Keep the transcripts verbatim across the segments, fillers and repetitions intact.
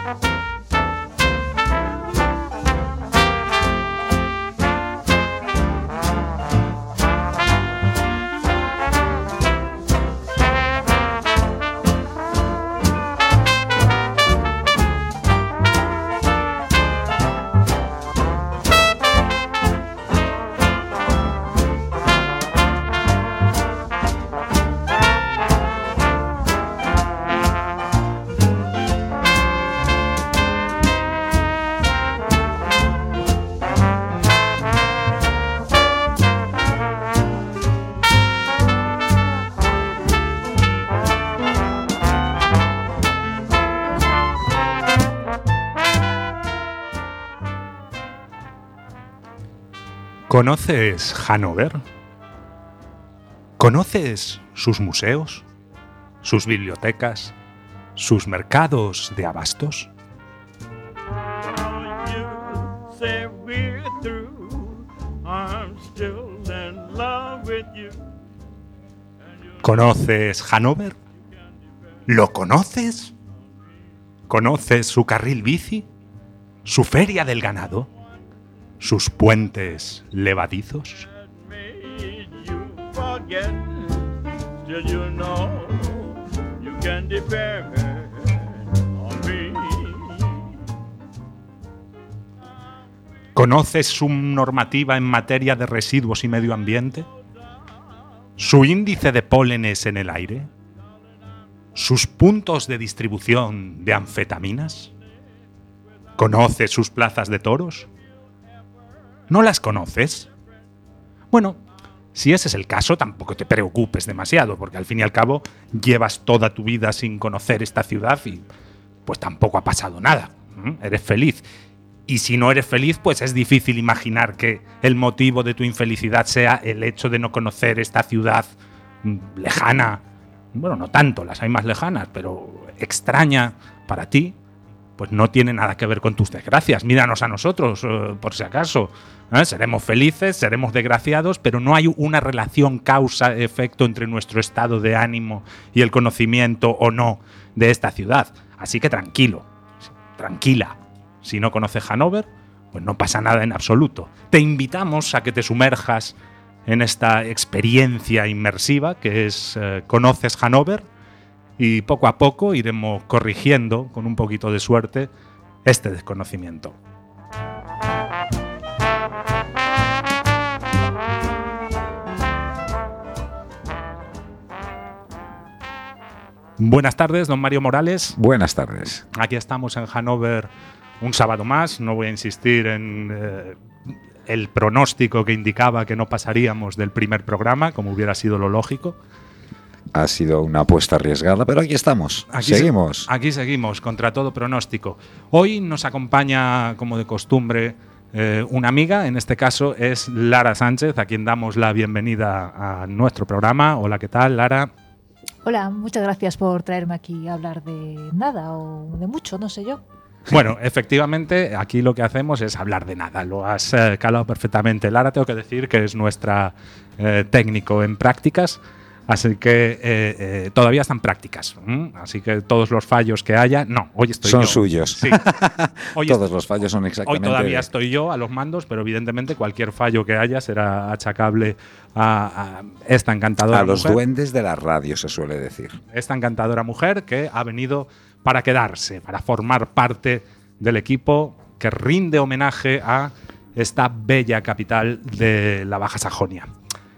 ¿Conoces Hannover? ¿Conoces sus museos, sus bibliotecas, sus mercados de abastos? ¿Conoces Hannover? ¿Lo conoces? ¿Conoces su carril bici? ¿Su feria del ganado? ¿Sus puentes levadizos? ¿Conoces su normativa en materia de residuos y medio ambiente? ¿Su índice de pólenes en el aire? ¿Sus puntos de distribución de anfetaminas? ¿Conoces sus plazas de toros? ¿No las conoces? Bueno, si ese es el caso, tampoco te preocupes demasiado, porque al fin y al cabo llevas toda tu vida sin conocer esta ciudad y pues tampoco ha pasado nada. ¿Mm? Eres feliz. Y si no eres feliz, pues es difícil imaginar que el motivo de tu infelicidad sea el hecho de no conocer esta ciudad lejana. Bueno, no tanto, las hay más lejanas, pero extraña para ti. Pues no tiene nada que ver con tus desgracias. Míranos a nosotros, eh, por si acaso. ¿Eh? Seremos felices, seremos desgraciados, pero no hay una relación causa-efecto entre nuestro estado de ánimo y el conocimiento o no de esta ciudad. Así que tranquilo, tranquila. Si no conoces Hannover, pues no pasa nada en absoluto. Te invitamos a que te sumerjas en esta experiencia inmersiva que es eh, Conoces Hannover. Y poco a poco iremos corrigiendo, con un poquito de suerte, este desconocimiento. Buenas tardes, don Mario Morales. Buenas tardes. Aquí estamos en Hannover un sábado más. No voy a insistir en eh, el pronóstico que indicaba que no pasaríamos del primer programa, como hubiera sido lo lógico. Ha sido una apuesta arriesgada, pero aquí estamos. Aquí seguimos. Se, aquí seguimos, contra todo pronóstico. Hoy nos acompaña, como de costumbre, eh, una amiga. En este caso es Lara Sánchez, a quien damos la bienvenida a nuestro programa. Hola, ¿qué tal, Lara? Hola, muchas gracias por traerme aquí a hablar de nada o de mucho, no sé yo. Bueno, efectivamente, aquí lo que hacemos es hablar de nada. Lo has eh, calado perfectamente. Lara, tengo que decir que es nuestra eh, técnico en prácticas. Así que eh, eh, todavía están prácticas. ¿m? Así que todos los fallos que haya, no, hoy estoy son yo. Son suyos. Sí. Hoy todos est- los fallos son exactamente. Hoy todavía estoy yo a los mandos, pero evidentemente cualquier fallo que haya será achacable a, a esta encantadora mujer. A los mujer. duendes de la radio, se suele decir. Esta encantadora mujer que ha venido para quedarse, para formar parte del equipo que rinde homenaje a esta bella capital de la Baja Sajonia.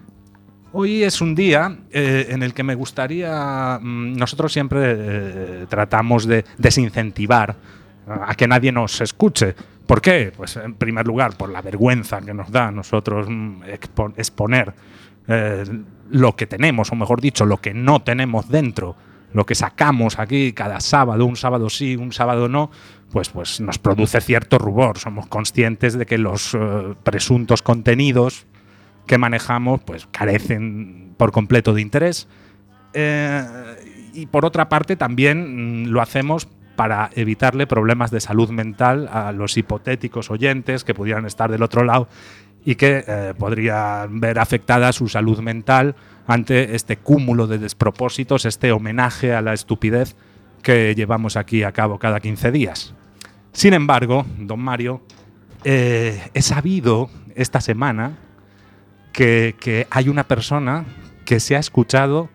Hoy es un día eh, en el que me gustaría, mmm, nosotros siempre eh, tratamos de desincentivar a que nadie nos escuche. ¿Por qué? Pues en primer lugar por la vergüenza que nos da a nosotros mmm, expo- exponer eh, lo que tenemos, o mejor dicho, lo que no tenemos dentro, lo que sacamos aquí cada sábado, un sábado sí, un sábado no, pues, pues nos produce cierto rubor. Somos conscientes de que los eh, presuntos contenidos que manejamos pues carecen por completo de interés eh, y por otra parte también mm, lo hacemos para evitarle problemas de salud mental a los hipotéticos oyentes que pudieran estar del otro lado y que eh, podrían ver afectada su salud mental ante este cúmulo de despropósitos, este homenaje a la estupidez que llevamos aquí a cabo cada quince días. Sin embargo, don Mario, eh, he sabido esta semana que, que hay una persona que se ha escuchado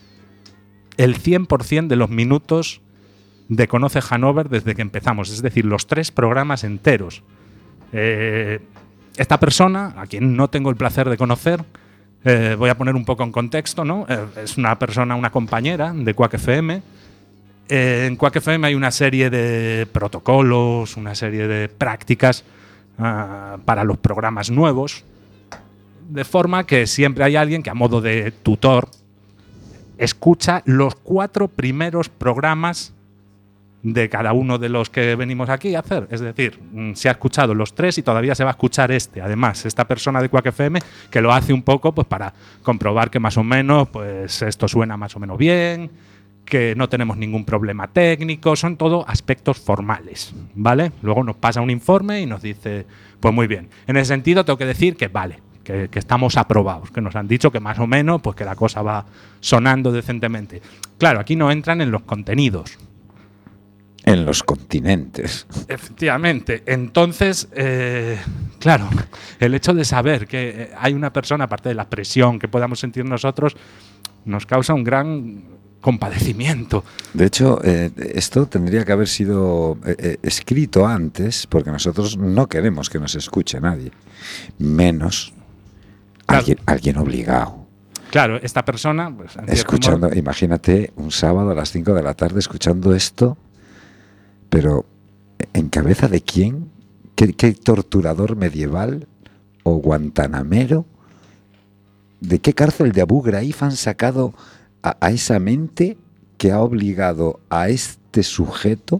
el cien por ciento de los minutos de Conoce Hannover desde que empezamos, es decir, los tres programas enteros. Eh, esta persona, a quien no tengo el placer de conocer, eh, voy a poner un poco en contexto, ¿no? Eh, es una persona, una compañera de Quack F M. Eh, en Quack F M hay una serie de protocolos, una serie de prácticas uh, para los programas nuevos, de forma que siempre hay alguien que a modo de tutor escucha los cuatro primeros programas de cada uno de los que venimos aquí a hacer. Es decir, se ha escuchado los tres y todavía se va a escuchar este. Además, esta persona de Quack F M que lo hace un poco pues, para comprobar que más o menos pues, esto suena más o menos bien, que no tenemos ningún problema técnico, son todo aspectos formales, ¿vale? Luego nos pasa un informe y nos dice, pues muy bien. En ese sentido tengo que decir que vale, que, que estamos aprobados, que nos han dicho que más o menos pues que la cosa va sonando decentemente. Claro, aquí no entran en los contenidos. En los continentes. Efectivamente. Entonces, eh, claro, el hecho de saber que hay una persona, aparte de la presión que podamos sentir nosotros, nos causa un gran compadecimiento. De hecho, eh, esto tendría que haber sido eh, escrito antes, porque nosotros no queremos que nos escuche nadie, menos claro. alguien, alguien obligado. Claro, esta persona... Pues, escuchando, modo, imagínate un sábado a las cinco de la tarde escuchando esto, pero ¿en cabeza de quién? ¿Qué, qué torturador medieval o guantanamero? ¿De qué cárcel de Abu Ghraib han sacado a, a esa mente que ha obligado a este sujeto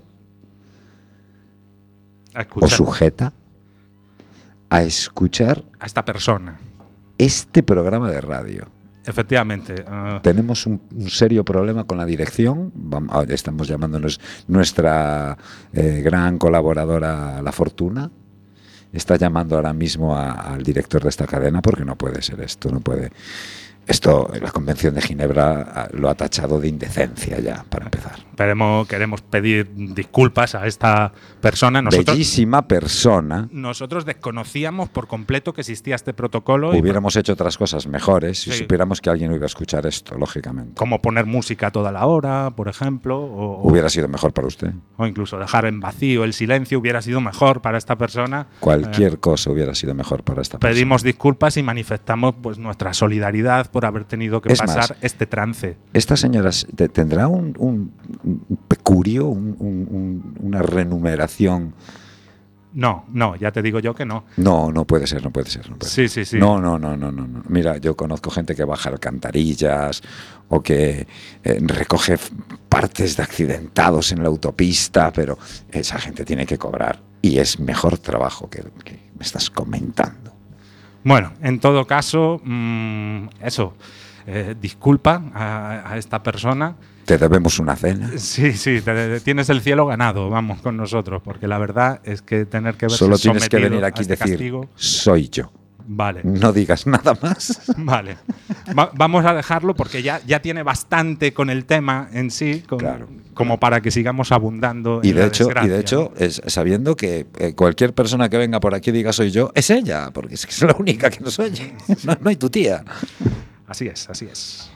a o sujeta a escuchar a esta persona este programa de radio? Efectivamente. Uh... Tenemos un, un serio problema con la dirección. Vamos, estamos llamándonos nuestra eh, gran colaboradora La Fortuna. Está llamando ahora mismo a, al director de esta cadena porque no puede ser esto, no puede. Esto, la Convención de Ginebra lo ha tachado de indecencia ya, para empezar. Queremos, queremos pedir disculpas a esta persona. Nosotros, Bellísima persona. Nosotros desconocíamos por completo que existía este protocolo. Hubiéramos y, hecho otras cosas mejores si sí. supiéramos que alguien iba a escuchar esto, lógicamente. Como poner música toda la hora, por ejemplo. O, hubiera sido mejor para usted. O incluso dejar en vacío el silencio hubiera sido mejor para esta persona. Cualquier eh, cosa hubiera sido mejor para esta persona. Pedimos disculpas y manifestamos pues, nuestra solidaridad por haber tenido que es pasar más, este trance. ¿Esta señora tendrá un, un, un pecurio, un, un, una remuneración? No, no, ya te digo yo que no. No, no puede ser, no puede ser. No puede sí, ser. sí, sí. No, no, no, no, no, no. Mira, yo conozco gente que baja alcantarillas o que eh, recoge partes de accidentados en la autopista, pero esa gente tiene que cobrar y es mejor trabajo que, que me estás comentando. Bueno, en todo caso, mmm, eso, eh, disculpa a, a esta persona. Te debemos una cena. Sí, sí, te, tienes el cielo ganado, vamos, con nosotros, porque la verdad es que tener que verse solo tienes que venir aquí y este decir, castigo, soy yo. Vale. No digas nada más. Vale. Va, vamos a dejarlo porque ya, ya tiene bastante con el tema en sí, con, claro, como claro. para que sigamos abundando y en de la hecho desgracia, Y de hecho, ¿no? es, sabiendo que eh, cualquier persona que venga por aquí y diga soy yo, es ella, porque es que es la única que nos oye. No, no hay tu tía. Así es, así es.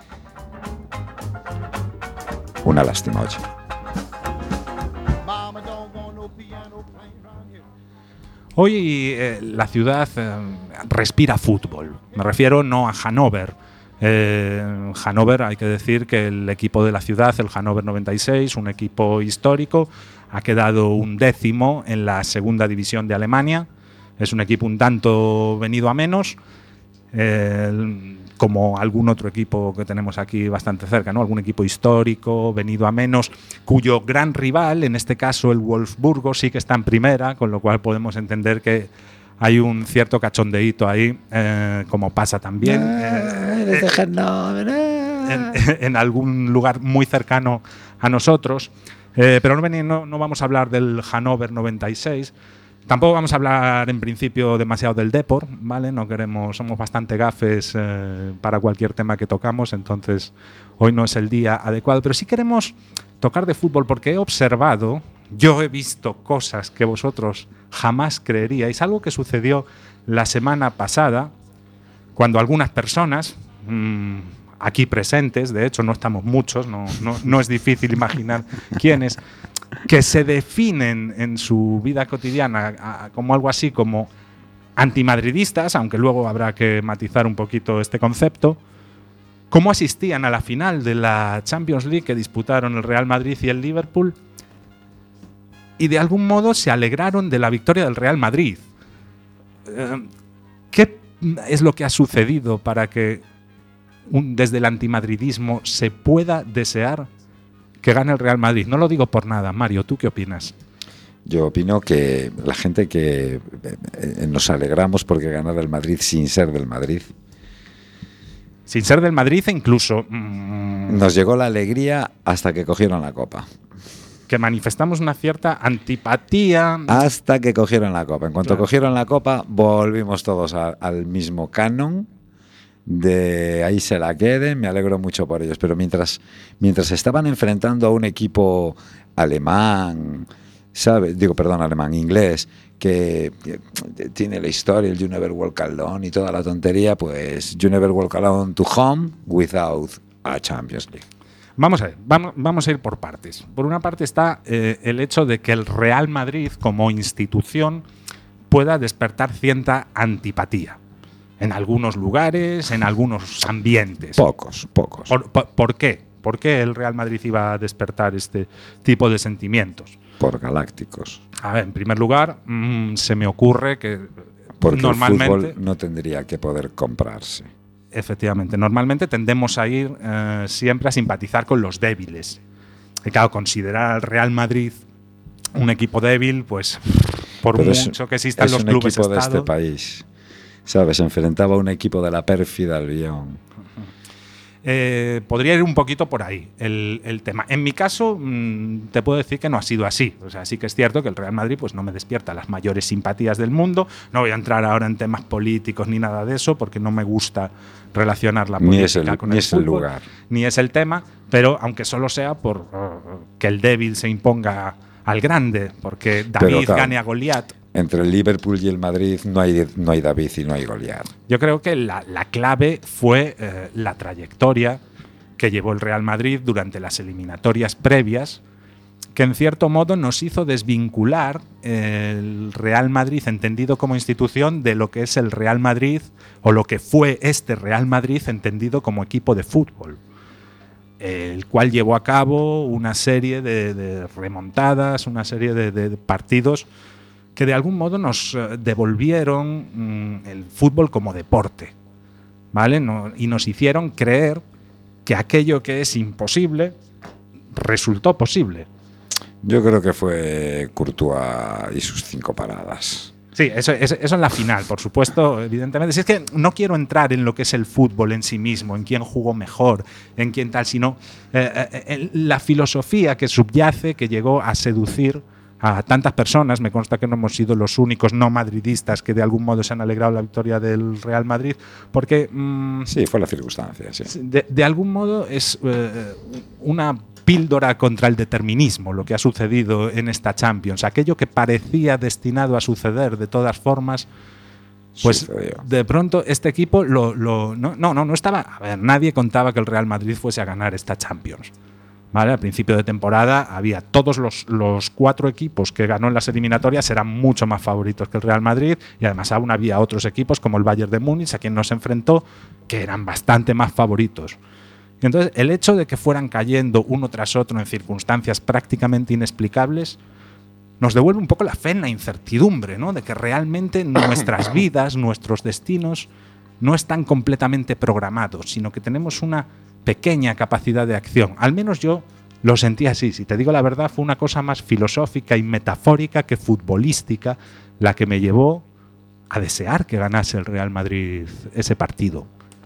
Una lástima, oye. Hoy eh, la ciudad eh, respira fútbol. Me refiero no a Hannover. Eh, Hannover, hay que decir que el equipo de la ciudad, el Hannover noventa y seis, un equipo histórico, ha quedado un décimo en la segunda división de Alemania. Es un equipo un tanto venido a menos, eh, como algún otro equipo que tenemos aquí bastante cerca, ¿no? Algún equipo histórico, venido a menos, cuyo gran rival, en este caso el Wolfsburgo, sí que está en primera, con lo cual podemos entender que hay un cierto cachondeíto ahí, eh, como pasa también eh, eh, en, en algún lugar muy cercano a nosotros. Eh, pero no, no, no vamos a hablar del Hannover noventa y seis. Tampoco vamos a hablar en principio demasiado del Depor, ¿vale? No queremos, somos bastante gafes eh, para cualquier tema que tocamos, entonces hoy no es el día adecuado, pero sí queremos tocar de fútbol porque he observado, yo he visto cosas que vosotros jamás creeríais, algo que sucedió la semana pasada cuando algunas personas, mmm, aquí presentes, de hecho no estamos muchos, no, no, no es difícil imaginar quiénes, que se definen en su vida cotidiana a, como algo así como antimadridistas, aunque luego habrá que matizar un poquito este concepto, cómo asistían a la final de la Champions League que disputaron el Real Madrid y el Liverpool y de algún modo se alegraron de la victoria del Real Madrid. Eh, ¿Qué es lo que ha sucedido para que un, desde el antimadridismo se pueda desear que gane el Real Madrid? No lo digo por nada. Mario, ¿tú qué opinas? Yo opino que la gente que eh, nos alegramos porque ganara el Madrid sin ser del Madrid. Sin ser del Madrid e incluso... Mmm, nos llegó la alegría hasta que cogieron la copa. Que manifestamos una cierta antipatía. Hasta que cogieron la copa. En cuanto claro. cogieron la copa, volvimos todos a, al mismo canon. De ahí se la queden, me alegro mucho por ellos. Pero mientras, mientras estaban enfrentando a un equipo alemán, ¿sabes? Digo, perdón, alemán, inglés, que, que tiene la historia, el You Never Walk Alone y toda la tontería, pues You Never Walk Alone to home without a Champions League. Vamos a ver, vamos, vamos a ir por partes. Por una parte está eh, el hecho de que el Real Madrid como institución pueda despertar cierta antipatía. En algunos lugares, en algunos ambientes. Pocos, pocos. ¿Por, por, ¿por qué? ¿Por qué el Real Madrid iba a despertar este tipo de sentimientos? Por galácticos. A ver, en primer lugar, mmm, se me ocurre que porque normalmente el fútbol no tendría que poder comprarse. Efectivamente, normalmente tendemos a ir eh, siempre a simpatizar con los débiles. Y claro, considerar al Real Madrid un equipo débil, pues por Pero mucho es, que existan es los un clubes equipo estado, de este país. ¿Sabes? Se enfrentaba a un equipo de la pérfida Lyon. Eh, podría ir un poquito por ahí el, el tema. En mi caso, mmm, te puedo decir que no ha sido así. O sea, sí que es cierto que el Real Madrid pues, no me despierta las mayores simpatías del mundo. No voy a entrar ahora en temas políticos ni nada de eso, porque no me gusta relacionar la política ni es el, con ni el es fútbol, el lugar. Ni es el tema, pero aunque solo sea por uh, que el débil se imponga al grande, porque David pero, claro, gane a Goliat. Entre el Liverpool y el Madrid no hay, no hay David y no hay Goliat. Yo creo que la, la clave fue eh, la trayectoria que llevó el Real Madrid durante las eliminatorias previas, que en cierto modo nos hizo desvincular el Real Madrid entendido como institución de lo que es el Real Madrid o lo que fue este Real Madrid entendido como equipo de fútbol, el cual llevó a cabo una serie de, de remontadas, una serie de, de partidos que de algún modo nos devolvieron mmm, el fútbol como deporte, ¿vale? No, y nos hicieron creer que aquello que es imposible resultó posible. Yo creo que fue Courtois y sus cinco paradas. Sí, eso, eso, eso en la final, por supuesto, evidentemente. Si es que no quiero entrar en lo que es el fútbol en sí mismo, en quién jugó mejor, en quién tal, sino eh, eh, la filosofía que subyace, que llegó a seducir a tantas personas. Me consta que no hemos sido los únicos no madridistas que de algún modo se han alegrado la victoria del Real Madrid, porque mmm, sí, fue la circunstancia, sí. de, de algún modo es eh, una píldora contra el determinismo lo que ha sucedido en esta Champions. Aquello que parecía destinado a suceder de todas formas, pues sucedió. De pronto este equipo lo, lo no, no, no, no estaba, a ver, nadie contaba que el Real Madrid fuese a ganar esta Champions. ¿Vale? Al principio de temporada había todos los, los cuatro equipos que ganó en las eliminatorias eran mucho más favoritos que el Real Madrid, y además aún había otros equipos como el Bayern de Múnich, a quien nos enfrentó, que eran bastante más favoritos. Y entonces el hecho de que fueran cayendo uno tras otro en circunstancias prácticamente inexplicables nos devuelve un poco la fe en la incertidumbre, ¿no? De que realmente nuestras vidas, nuestros destinos no están completamente programados, sino que tenemos una pequeña capacidad de acción. Al menos yo lo sentí así. Si te digo la verdad, fue una cosa más filosófica y metafórica que futbolística la que me llevó a desear que ganase el Real Madrid ese partido.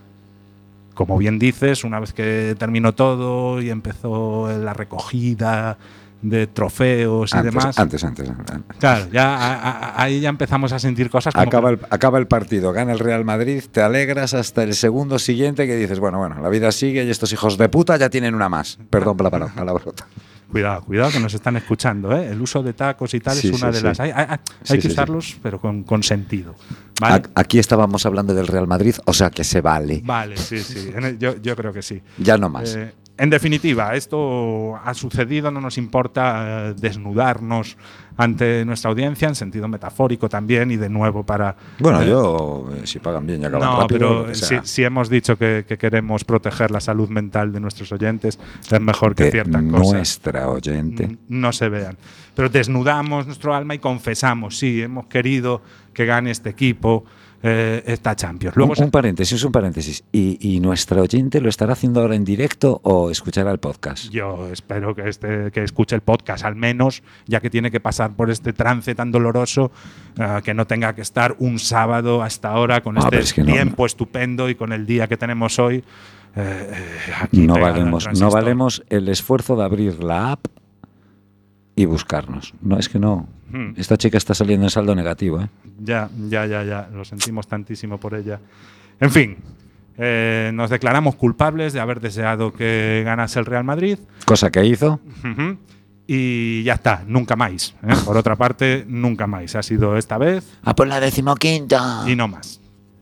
Como bien dices, una vez que terminó todo y empezó la recogida de trofeos y antes, demás. Antes, antes, antes. Claro, ya a, a, ahí ya empezamos a sentir cosas como acaba, que, el, acaba el partido, gana el Real Madrid, te alegras hasta el segundo siguiente que dices, bueno, bueno, la vida sigue y estos hijos de puta ya tienen una más. Perdón por la palabrota. Cuidado, cuidado que nos están escuchando, ¿eh? El uso de tacos y tal Sí, es una sí, de sí. las... Hay, hay- hay Sí, que sí, sí. usarlos, pero con, con sentido. ¿Vale? A- Aquí estábamos hablando del Real Madrid, o sea que se vale. Vale, sí, sí. En el- Yo, yo creo que sí. Ya no más. Eh, en definitiva, esto ha sucedido, no nos importa eh, desnudarnos ante nuestra audiencia, en sentido metafórico también, y de nuevo para... Bueno, eh, yo, eh, si pagan bien y acaban No, rápido, lo pero que si, sea. si hemos dicho que, que queremos proteger la salud mental de nuestros oyentes, es mejor que De ciertas cosas nuestra oyente. mm, no se vean. Pero desnudamos nuestro alma y confesamos, sí, hemos querido que gane este equipo eh, esta Champions. Luego un, un paréntesis, un paréntesis. ¿Y, ¿Y nuestra oyente lo estará haciendo ahora en directo o escuchará el podcast? yo espero que, este, que escuche el podcast al menos, ya que tiene que pasar por este trance tan doloroso, eh, que no tenga que estar un sábado hasta ahora con Ah, este pero es que no, tiempo estupendo y con el día que tenemos hoy. eh, eh, aquí No pegado al valemos, no transistor. valemos el esfuerzo de abrir la app y buscarnos. No, es que no. Hmm. Esta chica está saliendo en saldo negativo, ¿eh? Ya, ya, ya, ya. Lo sentimos tantísimo por ella. En fin, eh, nos declaramos culpables de haber deseado que ganase el Real Madrid. Cosa que hizo. Ujú. Y ya está, nunca más. ¿eh? Por otra parte, nunca más. Ha sido esta vez A por la decimoquinta. y no más.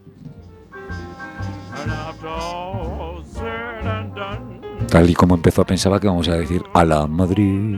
Tal y como empezó, pensaba que vamos a decir a la Madrid.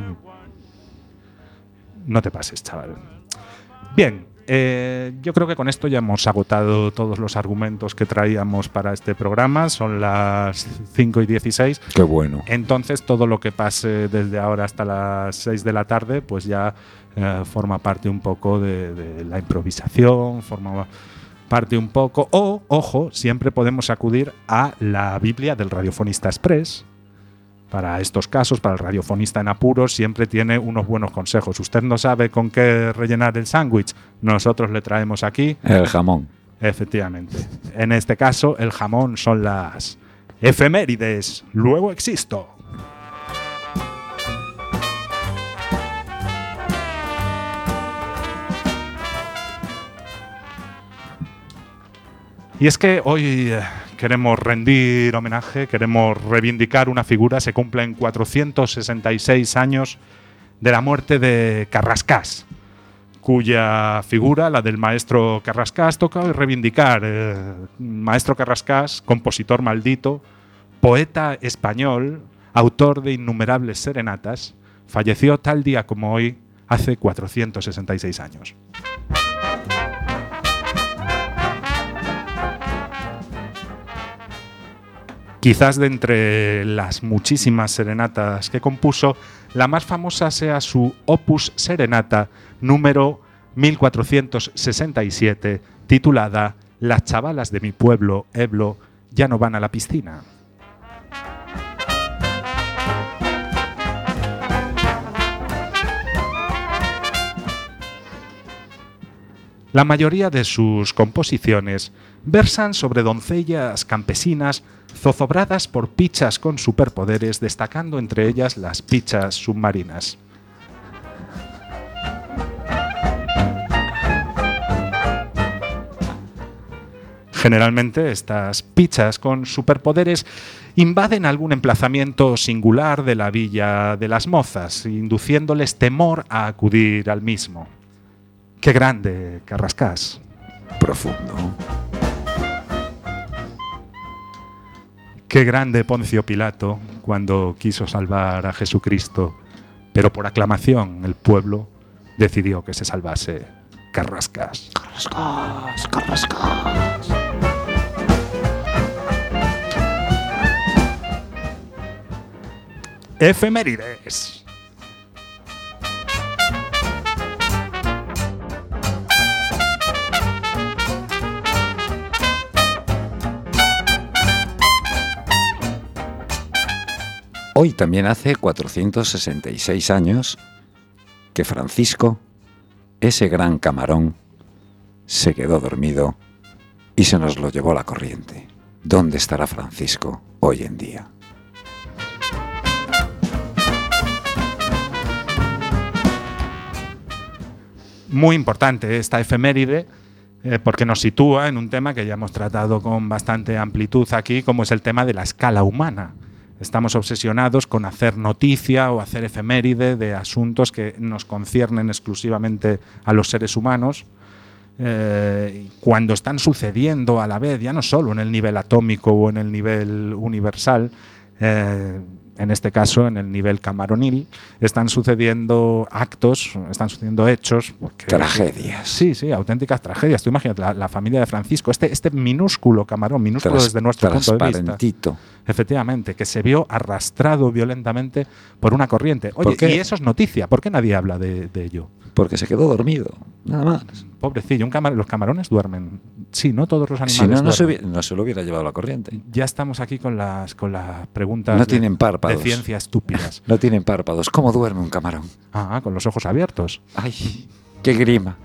No te pases, chaval. Bien, eh, yo creo que con esto ya hemos agotado todos los argumentos que traíamos para este programa. Son las cinco y dieciséis. Qué bueno. Entonces, todo lo que pase desde ahora hasta las seis de la tarde, pues ya eh, forma parte un poco de, de la improvisación, forma parte un poco. O, ojo, siempre podemos acudir a la Biblia del Radiofonista Express. Para estos casos, para el radiofonista en apuros, siempre tiene unos buenos consejos. Usted no sabe con qué rellenar el sándwich, nosotros le traemos aquí. El jamón. Efectivamente. En este caso, el jamón son las efemérides. Luego existo. Y es que hoy eh, queremos rendir homenaje, queremos reivindicar una figura. Se cumplen cuatrocientos sesenta y seis años de la muerte de Carrascás, cuya figura, la del maestro Carrascás, toca hoy reivindicar. Eh, maestro Carrascás, compositor maldito, poeta español, autor de innumerables serenatas, falleció tal día como hoy, hace cuatrocientos sesenta y seis años. Quizás de entre las muchísimas serenatas que compuso, la más famosa sea su Opus Serenata número mil cuatrocientos sesenta y siete, titulada Las chavalas de mi pueblo, Eblo, ya no van a la piscina. La mayoría de sus composiciones versan sobre doncellas campesinas zozobradas por pichas con superpoderes, destacando entre ellas las pichas submarinas. Generalmente estas pichas con superpoderes invaden algún emplazamiento singular de la Villa de las Mozas, induciéndoles temor a acudir al mismo. ¡Qué grande, Carrascás! Profundo. Qué grande Poncio Pilato cuando quiso salvar a Jesucristo, pero por aclamación el pueblo decidió que se salvase Carrascás. Carrascás, Carrascás. Efemérides. Hoy también hace cuatrocientos sesenta y seis años que Francisco, ese gran camarón, se quedó dormido y se nos lo llevó la corriente. ¿Dónde estará Francisco hoy en día? Muy importante esta efeméride, eh, porque nos sitúa en un tema que ya hemos tratado con bastante amplitud aquí, como es el tema de la escala humana. Estamos obsesionados con hacer noticia o hacer efeméride de asuntos que nos conciernen exclusivamente a los seres humanos, eh, cuando están sucediendo a la vez, ya no solo en el nivel atómico o en el nivel universal, eh, en este caso en el nivel camaronil, están sucediendo actos, están sucediendo hechos. Porque, tragedias. Sí, sí, auténticas tragedias. Tú imagínate la, la familia de Francisco, este, este minúsculo camarón, minúsculo Tras, desde nuestro punto de vista. Efectivamente, que se vio arrastrado violentamente por una corriente. Oye, y eso es noticia. ¿Por qué nadie habla de, de ello? Porque se quedó dormido, nada más. Pobrecillo, un camar los camarones duermen. Sí, no todos los animales si no, no duermen. se, hubiera, no se lo hubiera llevado la corriente. Ya estamos aquí con las, con las preguntas no de, tienen párpados. de ciencia estúpidas. No tienen párpados. ¿Cómo duerme un camarón? Ah, con los ojos abiertos. Ay, qué grima.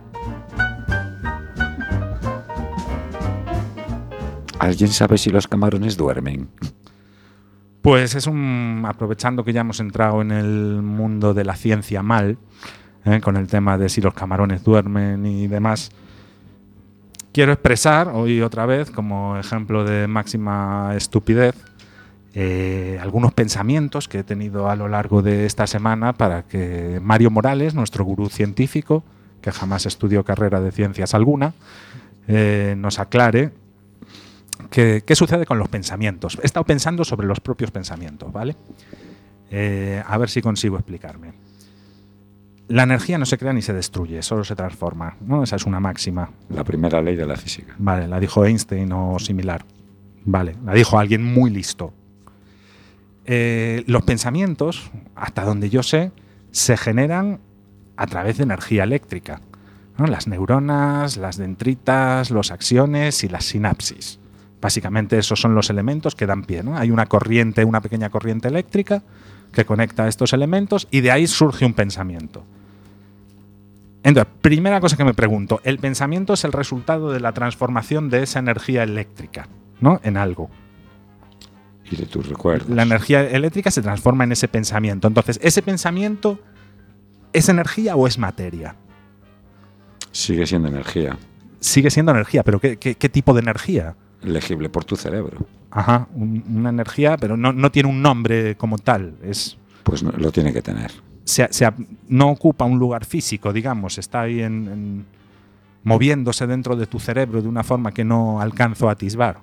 ¿Alguien sabe si los camarones duermen? Pues es un... Aprovechando que ya hemos entrado en el mundo de la ciencia mal, ¿eh? Con el tema de si los camarones duermen y demás, quiero expresar hoy otra vez, como ejemplo de máxima estupidez, eh, algunos pensamientos que he tenido a lo largo de esta semana para que Mario Morales, nuestro gurú científico, que jamás estudió carrera de ciencias alguna, eh, nos aclare qué, qué sucede con los pensamientos. He estado pensando sobre los propios pensamientos, ¿vale? Eh, a ver si consigo explicarme. La energía no se crea ni se destruye, solo se transforma, ¿no? Esa es una máxima. La primera ley de la física. Vale, la dijo Einstein o similar. Vale, la dijo alguien muy listo. Eh, los pensamientos, hasta donde yo sé, se generan a través de energía eléctrica, ¿no? Las neuronas, las dendritas, los axiones y las sinapsis. Básicamente esos son los elementos que dan pie, ¿no? Hay una corriente, una pequeña corriente eléctrica que conecta estos elementos y de ahí surge un pensamiento. Entonces, primera cosa que me pregunto, el pensamiento es el resultado de la transformación de esa energía eléctrica, ¿no? En algo. Y de tus recuerdos. La energía eléctrica se transforma en ese pensamiento. Entonces, ¿ese pensamiento es energía o es materia? Sigue siendo energía. Sigue siendo energía, pero ¿qué, qué, qué tipo de energía? Legible por tu cerebro. Ajá, un, una energía, pero no, no tiene un nombre como tal. Es, pues no, lo tiene que tener. Se, se, no ocupa un lugar físico, digamos, está ahí en, en, moviéndose dentro de tu cerebro de una forma que no alcanzo a atisbar.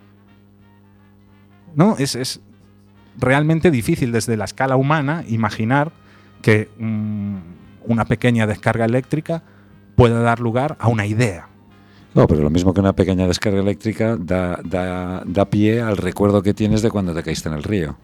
No, es, es realmente difícil desde la escala humana imaginar que um, una pequeña descarga eléctrica pueda dar lugar a una idea. No, pero lo mismo que una pequeña descarga eléctrica da, da, da pie al recuerdo que tienes de cuando te caíste en el río.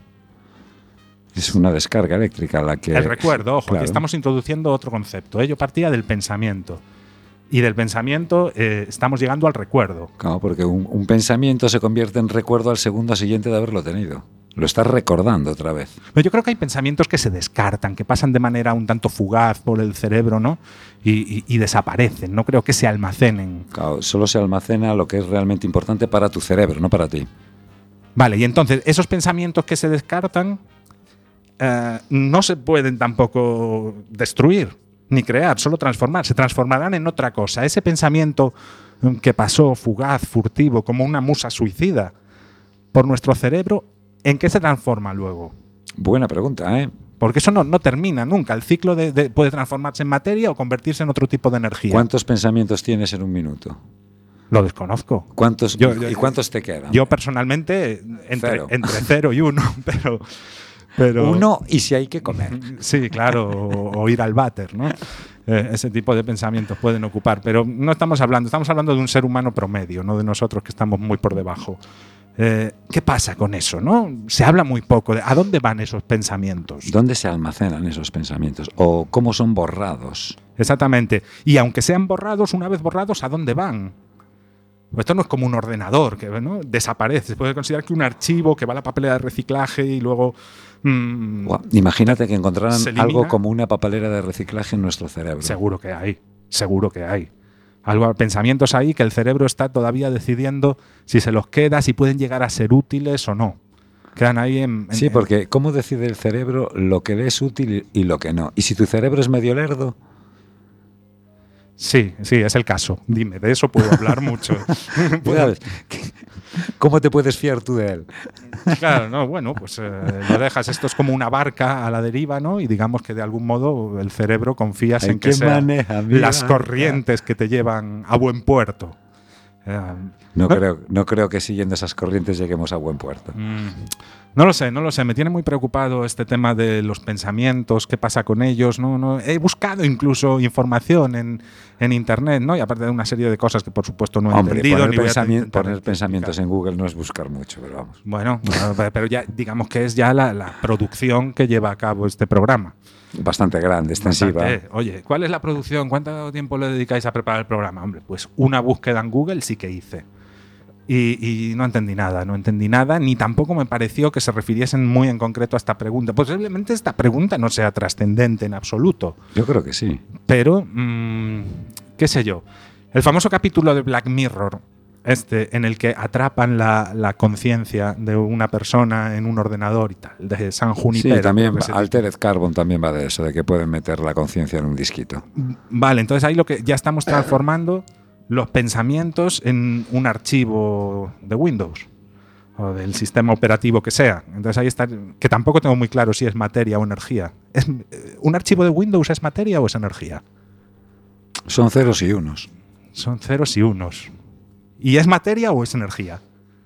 Es una descarga eléctrica la que... El recuerdo, ojo, claro. Que estamos introduciendo otro concepto. Ello partía del pensamiento. Y del pensamiento eh, estamos llegando al recuerdo. Claro, porque un, un pensamiento se convierte en recuerdo al segundo siguiente de haberlo tenido. Lo estás recordando otra vez. Pero yo creo que hay pensamientos que se descartan, que pasan de manera un tanto fugaz por el cerebro, ¿no? Y, y, y desaparecen. No creo que se almacenen. Claro, solo se almacena lo que es realmente importante para tu cerebro, no para ti. Vale, y entonces esos pensamientos que se descartan eh, no se pueden tampoco destruir ni crear, solo transformar. Se transformarán en otra cosa. Ese pensamiento que pasó fugaz, furtivo, como una musa suicida por nuestro cerebro, ¿en qué se transforma luego? Buena pregunta, ¿eh? Porque eso no, no termina nunca. El ciclo de, de, puede transformarse en materia o convertirse en otro tipo de energía. ¿Cuántos pensamientos tienes en un minuto? Lo desconozco. ¿Cuántos, yo, ¿Y yo, cuántos te quedan? Yo personalmente, entre cero, entre cero y uno, pero, pero... Uno y si hay que comer. Sí, claro, o, o ir al váter, ¿no? Eh, ese tipo de pensamientos pueden ocupar. Pero no estamos hablando, estamos hablando de un ser humano promedio, no de nosotros que estamos muy por debajo. Eh, ¿Qué pasa con eso, no? Se habla muy poco de ¿a dónde van esos pensamientos? ¿Dónde se almacenan esos pensamientos? ¿O cómo son borrados? Exactamente. Y aunque sean borrados, una vez borrados, ¿a dónde van? Esto no es como un ordenador que, ¿no?, desaparece. Se puede considerar que un archivo que va a la papelera de reciclaje y luego... Mmm, wow. Imagínate que encontraran algo como una papelera de reciclaje en nuestro cerebro. Seguro que hay, seguro que hay. Algo, pensamientos ahí que el cerebro está todavía decidiendo si se los queda, si pueden llegar a ser útiles o no. Quedan ahí en... en sí, porque ¿cómo decide el cerebro lo que le es útil y lo que no? Y si tu cerebro es medio lerdo... Sí, sí, es el caso. Dime, de eso puedo hablar mucho. ¿Sabes? ¿Cómo te puedes fiar tú de él? Claro, no, bueno, pues eh, lo dejas. Esto es como una barca a la deriva, ¿no? Y digamos que de algún modo el cerebro confías Hay en que que sean maneja mi las barca. corrientes que te llevan a buen puerto. Eh, No, creo, no creo que siguiendo esas corrientes lleguemos a buen puerto. Mm, no lo sé, no lo sé. Me tiene muy preocupado este tema de los pensamientos, qué pasa con ellos. No, no. He buscado incluso información en, en internet, ¿no? Y aparte de una serie de cosas que por supuesto no he Hombre, entendido. poner, ni voy a pensami- intentar poner pensamientos explicar. en Google no es buscar mucho, pero vamos. Bueno, bueno, pero ya digamos que es ya la, la producción que lleva a cabo este programa. Bastante grande, extensiva. Bastante. Oye, ¿cuál es la producción? ¿Cuánto tiempo le dedicáis a preparar el programa? Hombre, pues una búsqueda en Google sí que hice. Y, y no entendí nada, no entendí nada, ni tampoco me pareció que se refiriesen muy en concreto a esta pregunta. Posiblemente esta pregunta no sea trascendente en absoluto, Yo creo que sí. pero, mmm, qué sé yo. El famoso capítulo de Black Mirror, este, en el que atrapan la, la conciencia de una persona en un ordenador y tal, de San Junipero. Sí, también creo que se Altered Carbon también va de eso, de que pueden meter la conciencia en un disquito. Vale, entonces ahí lo que ya estamos transformando los pensamientos en un archivo de Windows o del sistema operativo que sea. Entonces ahí está, que tampoco tengo muy claro si es materia o energía. ¿Es, ¿Un archivo de Windows es materia o es energía? Son ceros y unos. Son ceros y unos. ¿Y es materia o es energía?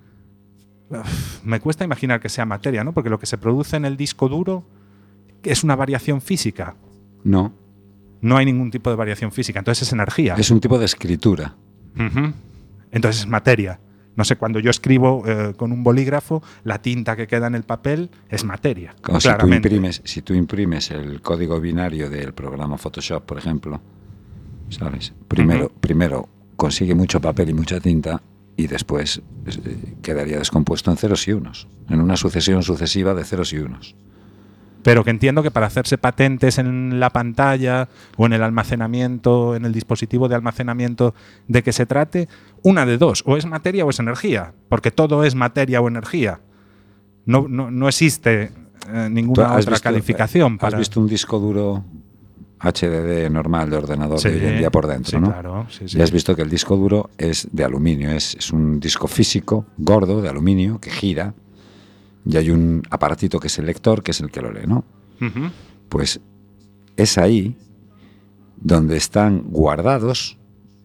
Uf, me cuesta imaginar que sea materia, ¿no? Porque lo que se produce en el disco duro es una variación física. No, No hay ningún tipo de variación física, entonces es energía. es un tipo de escritura. Ujú. Entonces es materia. No sé, cuando yo escribo eh, con un bolígrafo, la tinta que queda en el papel es materia. Como si tú, claramente. imprimes, si tú imprimes el código binario del programa Photoshop, por ejemplo, ¿sabes? Primero, Ujú. primero consigue mucho papel y mucha tinta y después eh, quedaría descompuesto en ceros y unos, en una sucesión sucesiva de ceros y unos. Pero que entiendo que para hacerse patentes en la pantalla o en el almacenamiento, en el dispositivo de almacenamiento de que se trate, una de dos, o es materia o es energía, porque todo es materia o energía. No, no, no existe eh, ¿Tú ninguna has otra visto- calificación ¿Has para... visto un disco duro H D D normal de ordenador Sí, de hoy en día por dentro, sí, ¿no? claro, sí, sí. Y has visto que el disco duro es de aluminio, es, es un disco físico gordo de aluminio que gira y hay un aparatito que es el lector, que es el que lo lee, ¿no? Ujú. Pues es ahí donde están guardados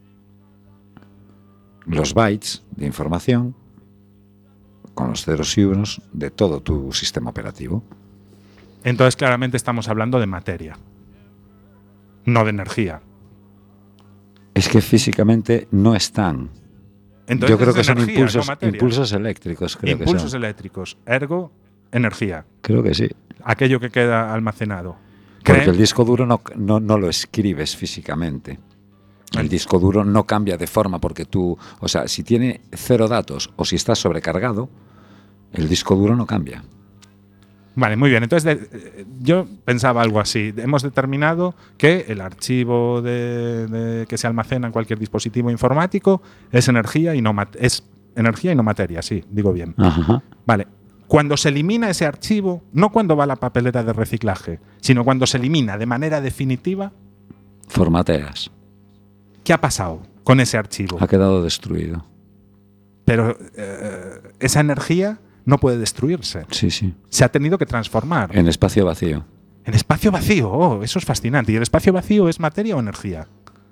los bytes de información con los ceros y unos de todo tu sistema operativo. Entonces claramente estamos hablando de materia, no de energía. Es que físicamente no están. Entonces Yo creo es que son energía, impulsos, no materia. impulsos eléctricos. Creo Impulsos que son. eléctricos, ergo energía, Creo que sí. aquello que queda almacenado. Porque Creen- el disco duro no, no, no lo escribes físicamente. El disco duro no cambia de forma porque tú, o sea, si tiene cero datos o si está sobrecargado, el disco duro no cambia. Vale, muy bien. Entonces de- eh, yo pensaba algo así. Hemos determinado que el archivo de, de- que se almacena en cualquier dispositivo informático es energía y no mat- es energía y no materia, sí, digo bien. Ajá. Vale. Cuando se elimina ese archivo, no cuando va a la papelera de reciclaje, sino cuando se elimina de manera definitiva, Formateas. ¿qué ha pasado con ese archivo? Ha quedado destruido. Pero eh, esa energía no puede destruirse. Sí, sí. Se ha tenido que transformar En espacio vacío. en espacio vacío. Oh, eso es fascinante. ¿Y el espacio vacío es materia o energía?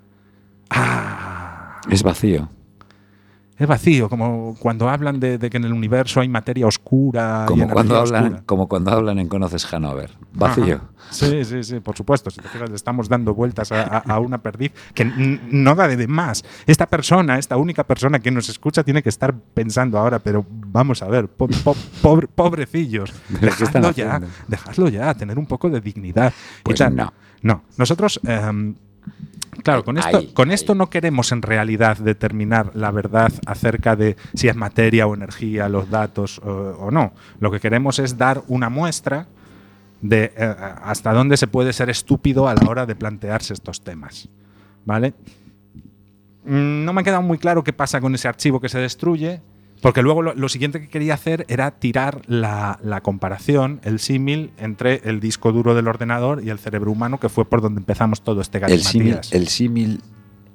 Ah, Es vacío. es vacío, como cuando hablan de, de que en el universo hay materia oscura y Como energía cuando, oscura. hablan, como cuando hablan en Conoces Hanover. Vacío. Ajá. Sí, sí, sí, por supuesto. Si te fijas, le estamos dando vueltas a, a- a una perdiz que n- no da de más. Esta persona, esta única persona que nos escucha, tiene que estar pensando ahora, pero vamos a ver, po- po- pobre- pobrecillos, ¿Pero qué están dejadlo ya, haciendo? dejadlo ya, tener un poco de dignidad. y Pues tal. no. No, nosotros, em, claro, con esto, Ahí, con ahí. esto no queremos en realidad determinar la verdad acerca de si es materia o energía, los datos o, o no. Lo que queremos es dar una muestra de eh, hasta dónde se puede ser estúpido a la hora de plantearse estos temas. ¿Vale? Mm, No me ha quedado muy claro qué pasa con ese archivo que se destruye, porque luego lo, lo siguiente que quería hacer era tirar la, la comparación, el símil entre el disco duro del ordenador y el cerebro humano, que fue por donde empezamos todo este El símil, galimatías. el símil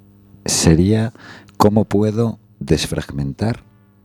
sería cómo puedo desfragmentar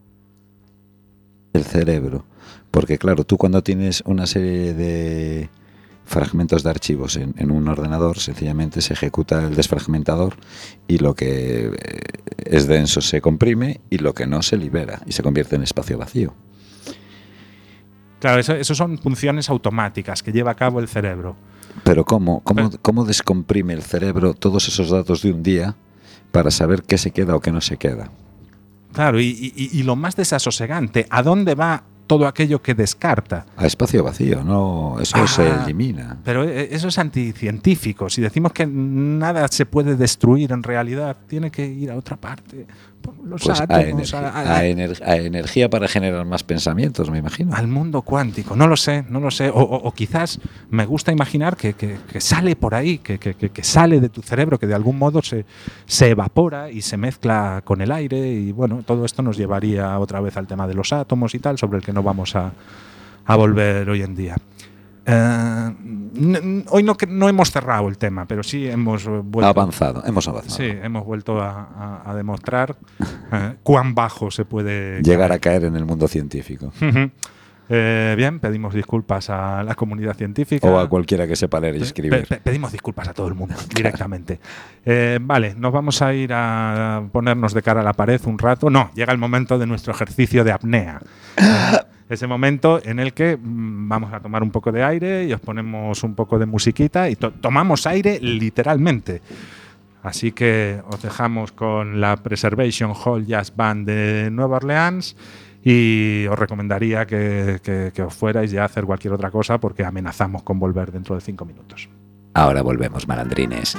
el cerebro. Porque claro, tú cuando tienes una serie de fragmentos de archivos en, en un ordenador, sencillamente se ejecuta el desfragmentador y lo que es denso se comprime y lo que no se libera y se convierte en espacio vacío. Claro, eso, eso son funciones automáticas que lleva a cabo el cerebro. Pero ¿cómo, cómo, cómo descomprime el cerebro todos esos datos de un día para saber qué se queda o qué no se queda? Claro, y, y, y lo más desasosegante, ¿a dónde va todo aquello que descarta? A espacio vacío, no, eso Ah, se elimina. Pero eso es anticientífico. Si decimos que nada se puede destruir en realidad, tiene que ir a otra parte. Los Pues a, átomos, energi- a- a- a ener- a energía para generar más pensamientos, me imagino. al mundo cuántico. No lo sé, no lo sé. O, o- o quizás me gusta imaginar que, que- que sale por ahí, que, que- que- que sale de tu cerebro, que de algún modo se, se evapora y se mezcla con el aire. Y bueno, todo esto nos llevaría otra vez al tema de los átomos y tal, sobre el que no vamos a, a volver hoy en día. Eh, n- n- hoy no, que- no hemos cerrado el tema, pero sí hemos vuelto. Ha avanzado, hemos avanzado. Sí, hemos vuelto a, a- a demostrar eh, cuán bajo se puede Llegar a caer en el mundo científico. Eh, bien, pedimos disculpas a la comunidad científica. O a cualquiera que sepa leer y escribir. Pe- pe- pedimos disculpas a todo el mundo, directamente. Eh, vale, nos vamos a ir a ponernos de cara a la pared un rato. No, llega el momento de nuestro ejercicio de apnea. Eh, Ese momento en el que mm, vamos a tomar un poco de aire y os ponemos un poco de musiquita y to- tomamos aire literalmente. Así que os dejamos con la Preservation Hall Jazz Band de Nueva Orleans y os recomendaría que, que- que os fuerais ya a hacer cualquier otra cosa porque amenazamos con volver dentro de cinco minutos. Ahora volvemos, malandrines.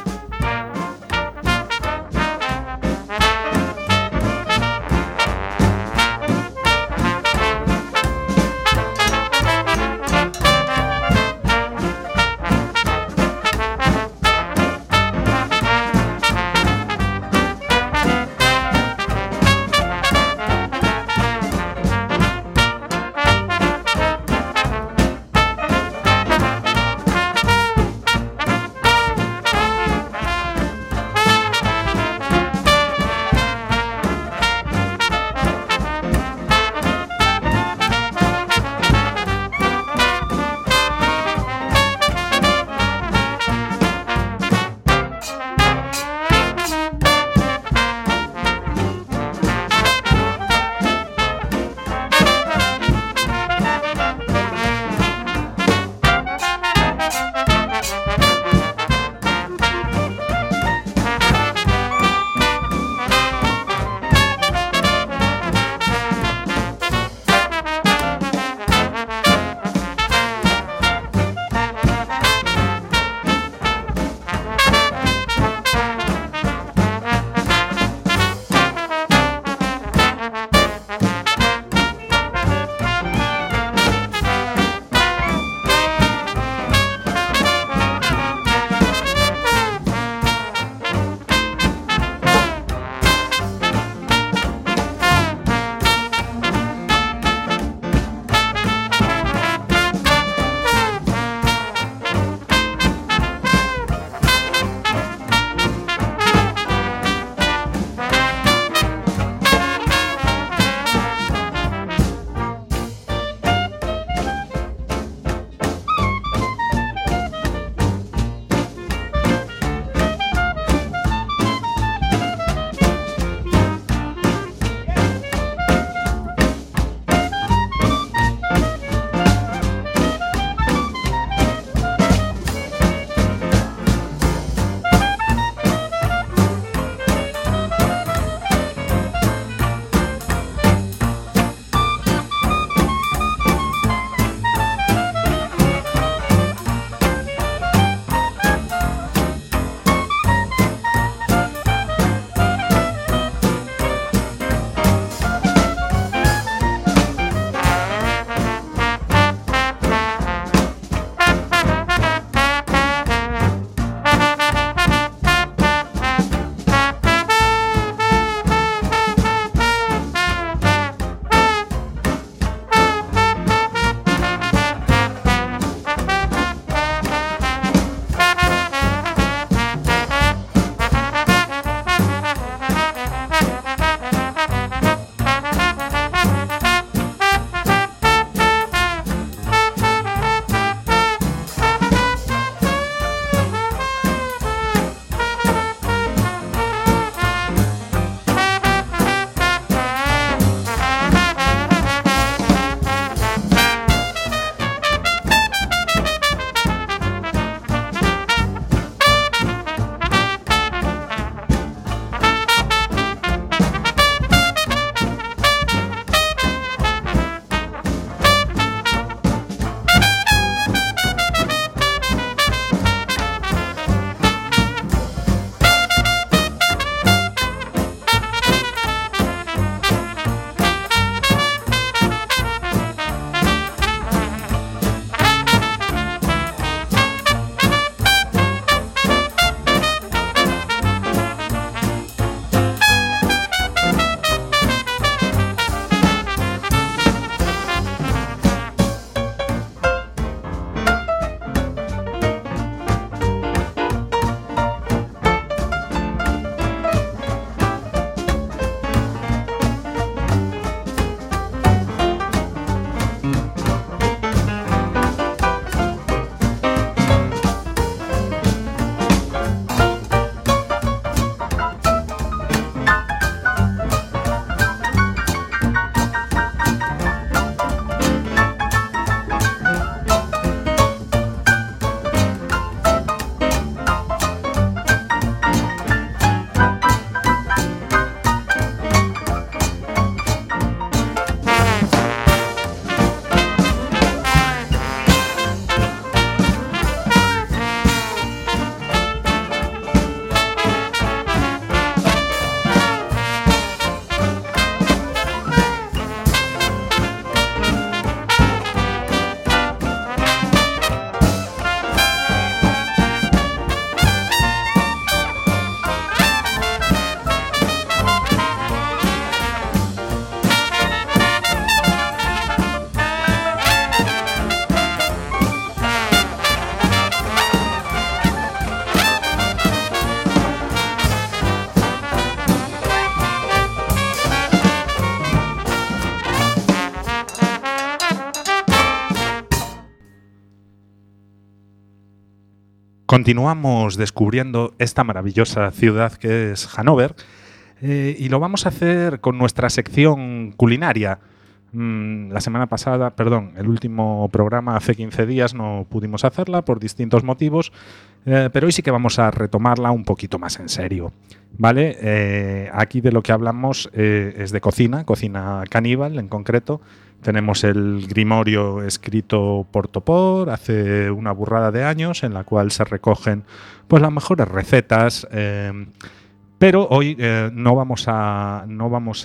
continuamos descubriendo esta maravillosa ciudad que es Hannover, eh, y lo vamos a hacer con nuestra sección culinaria. Mm, la semana pasada, perdón, el último programa hace quince días no pudimos hacerla por distintos motivos, eh, pero hoy sí que vamos a retomarla un poquito más en serio, ¿vale? Eh, aquí de lo que hablamos eh, es de cocina, cocina caníbal en concreto. Tenemos el Grimorio escrito por Topor hace una burrada de años, en la cual se recogen pues las mejores recetas, eh, pero hoy eh, no vamos a no vamos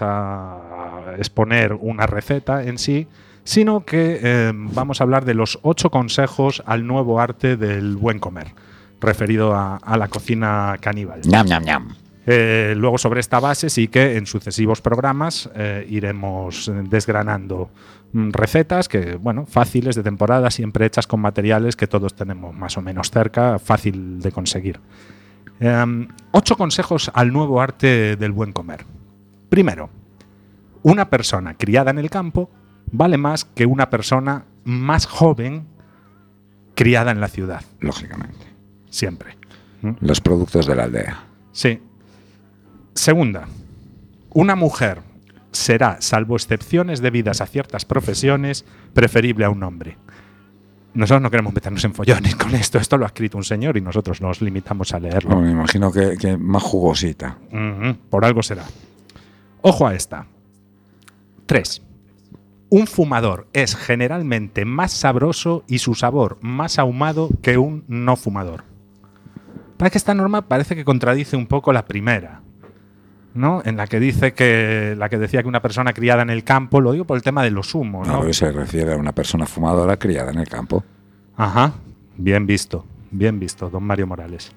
a exponer una receta en sí, sino que eh, vamos a hablar de los ocho consejos al nuevo arte del buen comer, referido a, a la cocina caníbal. Ñam, ñam, ñam. Eh, luego, sobre esta base, sí que en sucesivos programas eh, iremos desgranando mm, recetas que, bueno, fáciles de temporada, siempre hechas con materiales que todos tenemos más o menos cerca, fácil de conseguir. Eh, ocho consejos al nuevo arte del buen comer. Primero, una persona criada en el campo vale más que una persona más joven criada en la ciudad. Lógicamente. Siempre. Los productos de la aldea. Sí. Segunda, una mujer será, salvo excepciones debidas a ciertas profesiones, preferible a un hombre. Nosotros no queremos meternos en follones con esto. Esto lo ha escrito un señor y nosotros nos limitamos a leerlo. No, me imagino que, que más jugosita. Uh-huh, por algo será. Ojo a esta. Tres. Un fumador es generalmente más sabroso y su sabor más ahumado que un no fumador. Para que esta norma parece que contradice un poco la primera, ¿no? En la que dice que la que decía que una persona criada en el campo, lo digo por el tema de los humos, ¿no? No, se refiere a una persona fumadora criada en el campo. Ajá, bien visto, bien visto, don Mario Morales.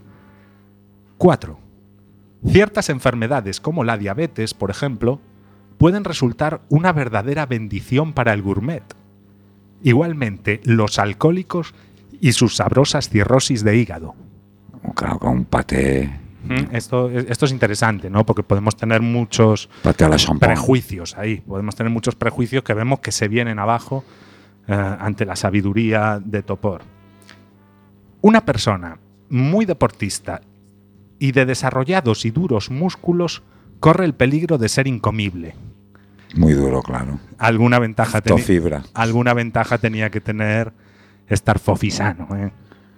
Cuatro. Ciertas enfermedades como la diabetes, por ejemplo, pueden resultar una verdadera bendición para el gourmet. Igualmente, los alcohólicos y sus sabrosas cirrosis de hígado. Claro, con un paté. Esto, esto es interesante, ¿no? Porque podemos tener muchos paté a la champán. prejuicios ahí. Podemos tener muchos prejuicios que vemos que se vienen abajo eh, ante la sabiduría de Topor. Una persona muy deportista y de desarrollados y duros músculos corre el peligro de ser incomible. Muy duro, claro. Alguna ventaja, Todo teni- fibra. alguna ventaja tenía que tener estar fofisano, ¿eh?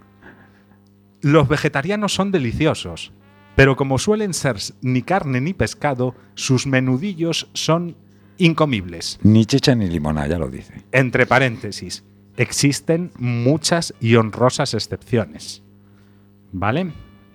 Los vegetarianos son deliciosos, pero como suelen ser ni carne ni pescado, sus menudillos son incomibles. Ni chicha ni limonada, ya lo dice. Entre paréntesis, existen muchas y honrosas excepciones. ¿Vale?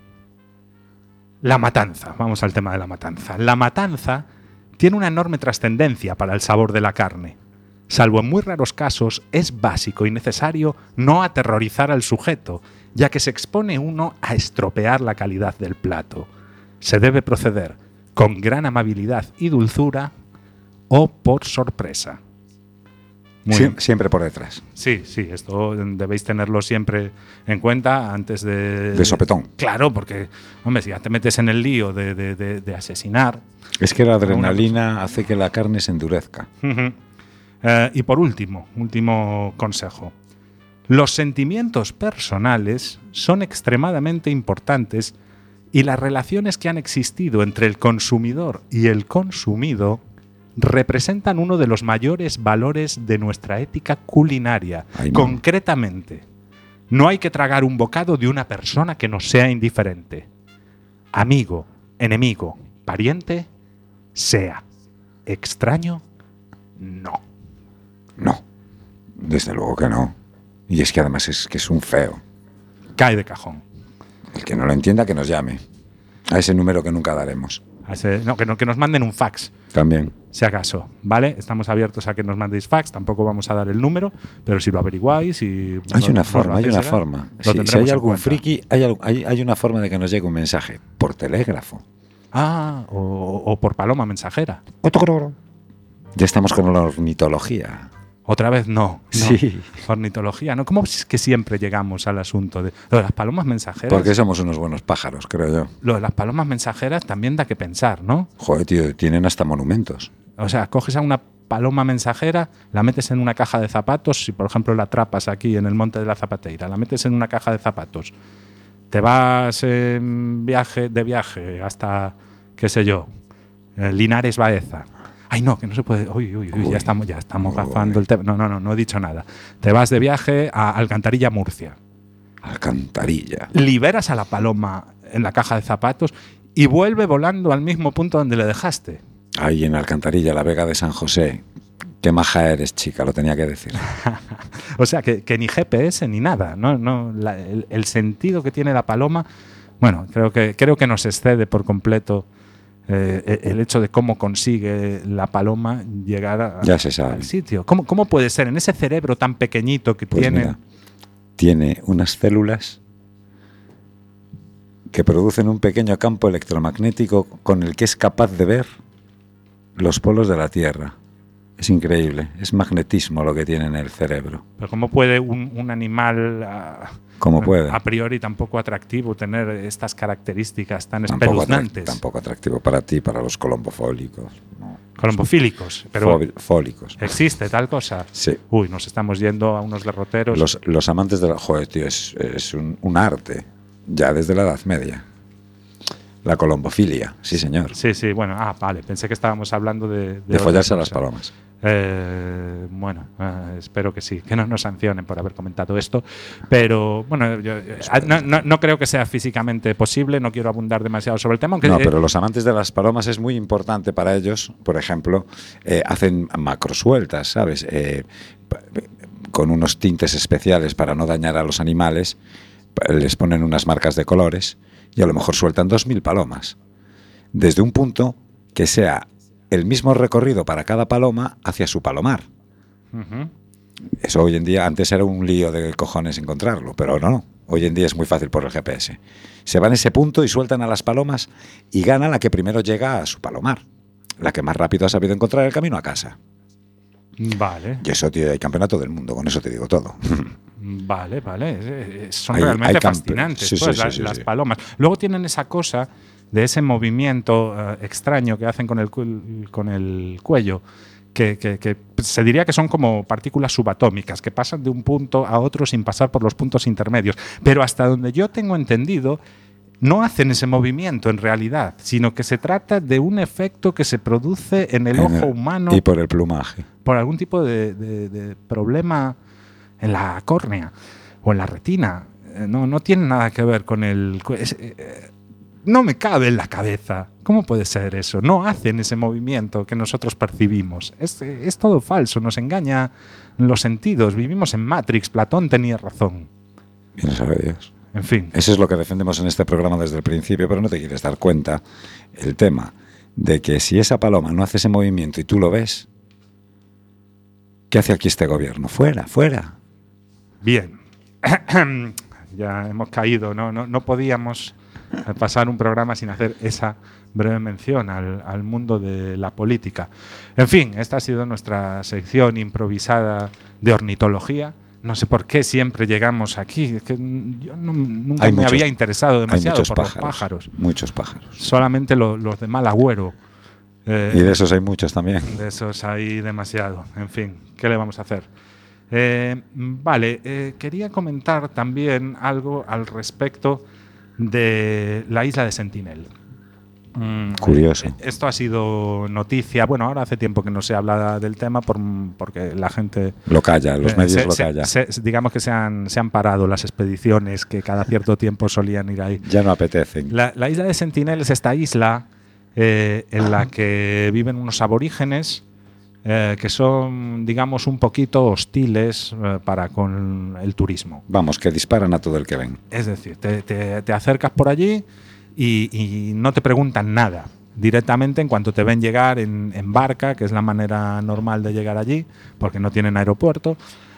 La matanza. Vamos al tema de la matanza. La matanza tiene una enorme trascendencia para el sabor de la carne. Salvo en muy raros casos, es básico y necesario no aterrorizar al sujeto, ya que se expone uno a estropear la calidad del plato. Se debe proceder con gran amabilidad y dulzura o por sorpresa. Muy Sie- bien. siempre por detrás. Sí, sí, esto debéis tenerlo siempre en cuenta antes de... De sopetón. Claro, porque, hombre, si ya te metes en el lío de, de, de, de asesinar... Es que la adrenalina hace que la carne se endurezca. Uh-huh. Eh, y por último, último consejo. Los sentimientos personales son extremadamente importantes y las relaciones que han existido entre el consumidor y el consumido representan uno de los mayores valores de nuestra ética culinaria. Ay, no. Concretamente, no hay que tragar un bocado de una persona que nos sea indiferente. Amigo, enemigo, pariente, sea. Extraño, no. No, desde luego que no. Y es que además es que es un feo. Cae de cajón. El que no lo entienda, que nos llame. A ese número que nunca daremos. A ese- no, que, no- que nos manden un fax, También. si acaso, ¿vale? Estamos abiertos a que nos mandéis fax, tampoco vamos a dar el número, pero si lo averiguáis y... Hay no- una no lo forma, hay hacéis una llegar, forma. lo Si, si tendremos hay en algún cuenta. friki, hay, al- hay, hay una forma de que nos llegue un mensaje. Por telégrafo. Ah, o, o por paloma mensajera. Ya estamos con la ornitología. Otra vez no. no. Sí. Ornitología, ¿no? ¿Cómo es que siempre llegamos al asunto de lo de las palomas mensajeras? Porque somos unos buenos pájaros, creo yo. Lo de las palomas mensajeras también da que pensar, ¿no? Joder, tío, tienen hasta monumentos. O sea, coges a una paloma mensajera, la metes en una caja de zapatos, si por ejemplo la atrapas aquí en el Monte de la Zapateira, la metes en una caja de zapatos, te vas en viaje, de viaje hasta, qué sé yo, eh, Linares Baeza. Ay, no, que no se puede. Uy, uy, uy, Uy. ya estamos, ya estamos Uy. gafando el tema. No, no, no, no he dicho nada. Te vas de viaje a Alcantarilla, Murcia. Alcantarilla. Liberas a la paloma en la caja de zapatos y vuelve volando al mismo punto donde le dejaste. Ahí en Alcantarilla, la Vega de San José. Qué maja eres, chica, lo tenía que decir. O sea, que, que ni G P S ni nada. No, no, la- el, el sentido que tiene la paloma, bueno, creo que, creo que nos excede por completo eh, el hecho de cómo consigue la paloma llegar a- Ya se sabe. al sitio. ¿Cómo, ¿Cómo puede ser en ese cerebro tan pequeñito que Pues tiene? mira, tiene unas células que producen un pequeño campo electromagnético con el que es capaz de ver los polos de la Tierra. Es increíble, es magnetismo lo que tiene en el cerebro. Pero ¿cómo puede un, un animal a, ¿Cómo puede? a priori tan poco atractivo tener estas características tan Tampoco, atrac- espeluznantes? tampoco atractivo para ti, para los colombofólicos. No. Colombofílicos. Pero Fóbi- fólicos. ¿existe tal cosa? Sí. Uy, nos estamos yendo a unos derroteros. Los, los amantes de la... Joder, tío, es, es un, un arte, ya desde la Edad Media. La colombofilia, sí señor. Sí, sí, bueno, ah, vale, pensé que estábamos hablando de... De follarse a otra las cosa. palomas. Eh, bueno, eh, espero que sí, que no nos sancionen por haber comentado esto, pero bueno, yo, eh, no, no- no creo que sea físicamente posible, no quiero abundar demasiado sobre el tema, aunque No, eh, pero los amantes de las palomas es muy importante para ellos. Por ejemplo, eh, hacen macrosueltas, ¿sabes? Eh, pa- con unos tintes especiales para no dañar a los animales, pa- les ponen unas marcas de colores y a lo mejor sueltan dos mil palomas. Desde un punto que sea el mismo recorrido para cada paloma hacia su palomar. ujú. Eso hoy en día, antes era un lío de cojones encontrarlo, pero ahora no. Hoy en día es muy fácil por el G P S. Se van a ese punto y sueltan a las palomas y gana la que primero llega a su palomar. La que más rápido ha sabido encontrar el camino a casa. Vale, Y eso, tío, hay campeonato del mundo, con eso te digo todo. vale, vale, eh, eh, son Hay- realmente hay campe- fascinantes sí, sí, pues, sí, la- sí, las sí. palomas. Luego tienen esa cosa de ese movimiento eh, extraño que hacen con el, cu- con el cuello, que, que- que se diría que son como partículas subatómicas, que pasan de un punto a otro sin pasar por los puntos intermedios. Pero hasta donde yo tengo entendido, no hacen ese movimiento en realidad, sino que se trata de un efecto que se produce en el En ojo el- humano Y por el plumaje. por algún tipo de, de- de problema en la córnea o en la retina. Eh, No, no tiene nada que ver con el... cu- es- eh, eh, no me cabe en la cabeza. ¿Cómo puede ser eso? No hacen ese movimiento que nosotros percibimos. Es, es todo falso, nos engaña los sentidos. Vivimos en Matrix, Platón tenía razón. Bien sabe Dios. En fin. Eso es lo que defendemos en este programa desde el principio, pero no te quieres dar cuenta el tema de que si esa paloma no hace ese movimiento y tú lo ves, ¿qué hace aquí este gobierno? Fuera, fuera. Bien. Ya hemos caído, ¿no? No, no podíamos eh, pasar un programa sin hacer esa breve mención al, al mundo de la política. En fin, esta ha sido nuestra sección improvisada de ornitología. No sé por qué siempre llegamos aquí. Es que mm, yo no- nunca Hay me muchos- había interesado Hay demasiado muchos por pájaros, los pájaros. muchos pájaros. Solamente lo- los de mal agüero. Eh, Y de esos hay muchos también. de esos hay demasiado. En fin, ¿qué le vamos a hacer? Eh, vale, eh, quería comentar también algo al respecto de la isla de Sentinel. Mm, Curioso. eh, Esto ha sido noticia. Bueno, ahora hace tiempo que no se habla del tema por- porque la gente... Lo calla, los eh, medios se- lo se- callan. se- digamos que se han, se han parado las expediciones que cada cierto tiempo solían ir ahí. Ya no apetecen. La, la isla de Sentinel es esta isla eh, en la que viven unos aborígenes eh, que son, digamos, un poquito hostiles eh, para con el turismo. Vamos, que disparan a todo el que ven. Es decir, te, te- te acercas por allí y, y no te preguntan nada. Directamente, en cuanto te ven llegar en, en barca, que es la manera normal de llegar allí, porque no tienen aeropuerto,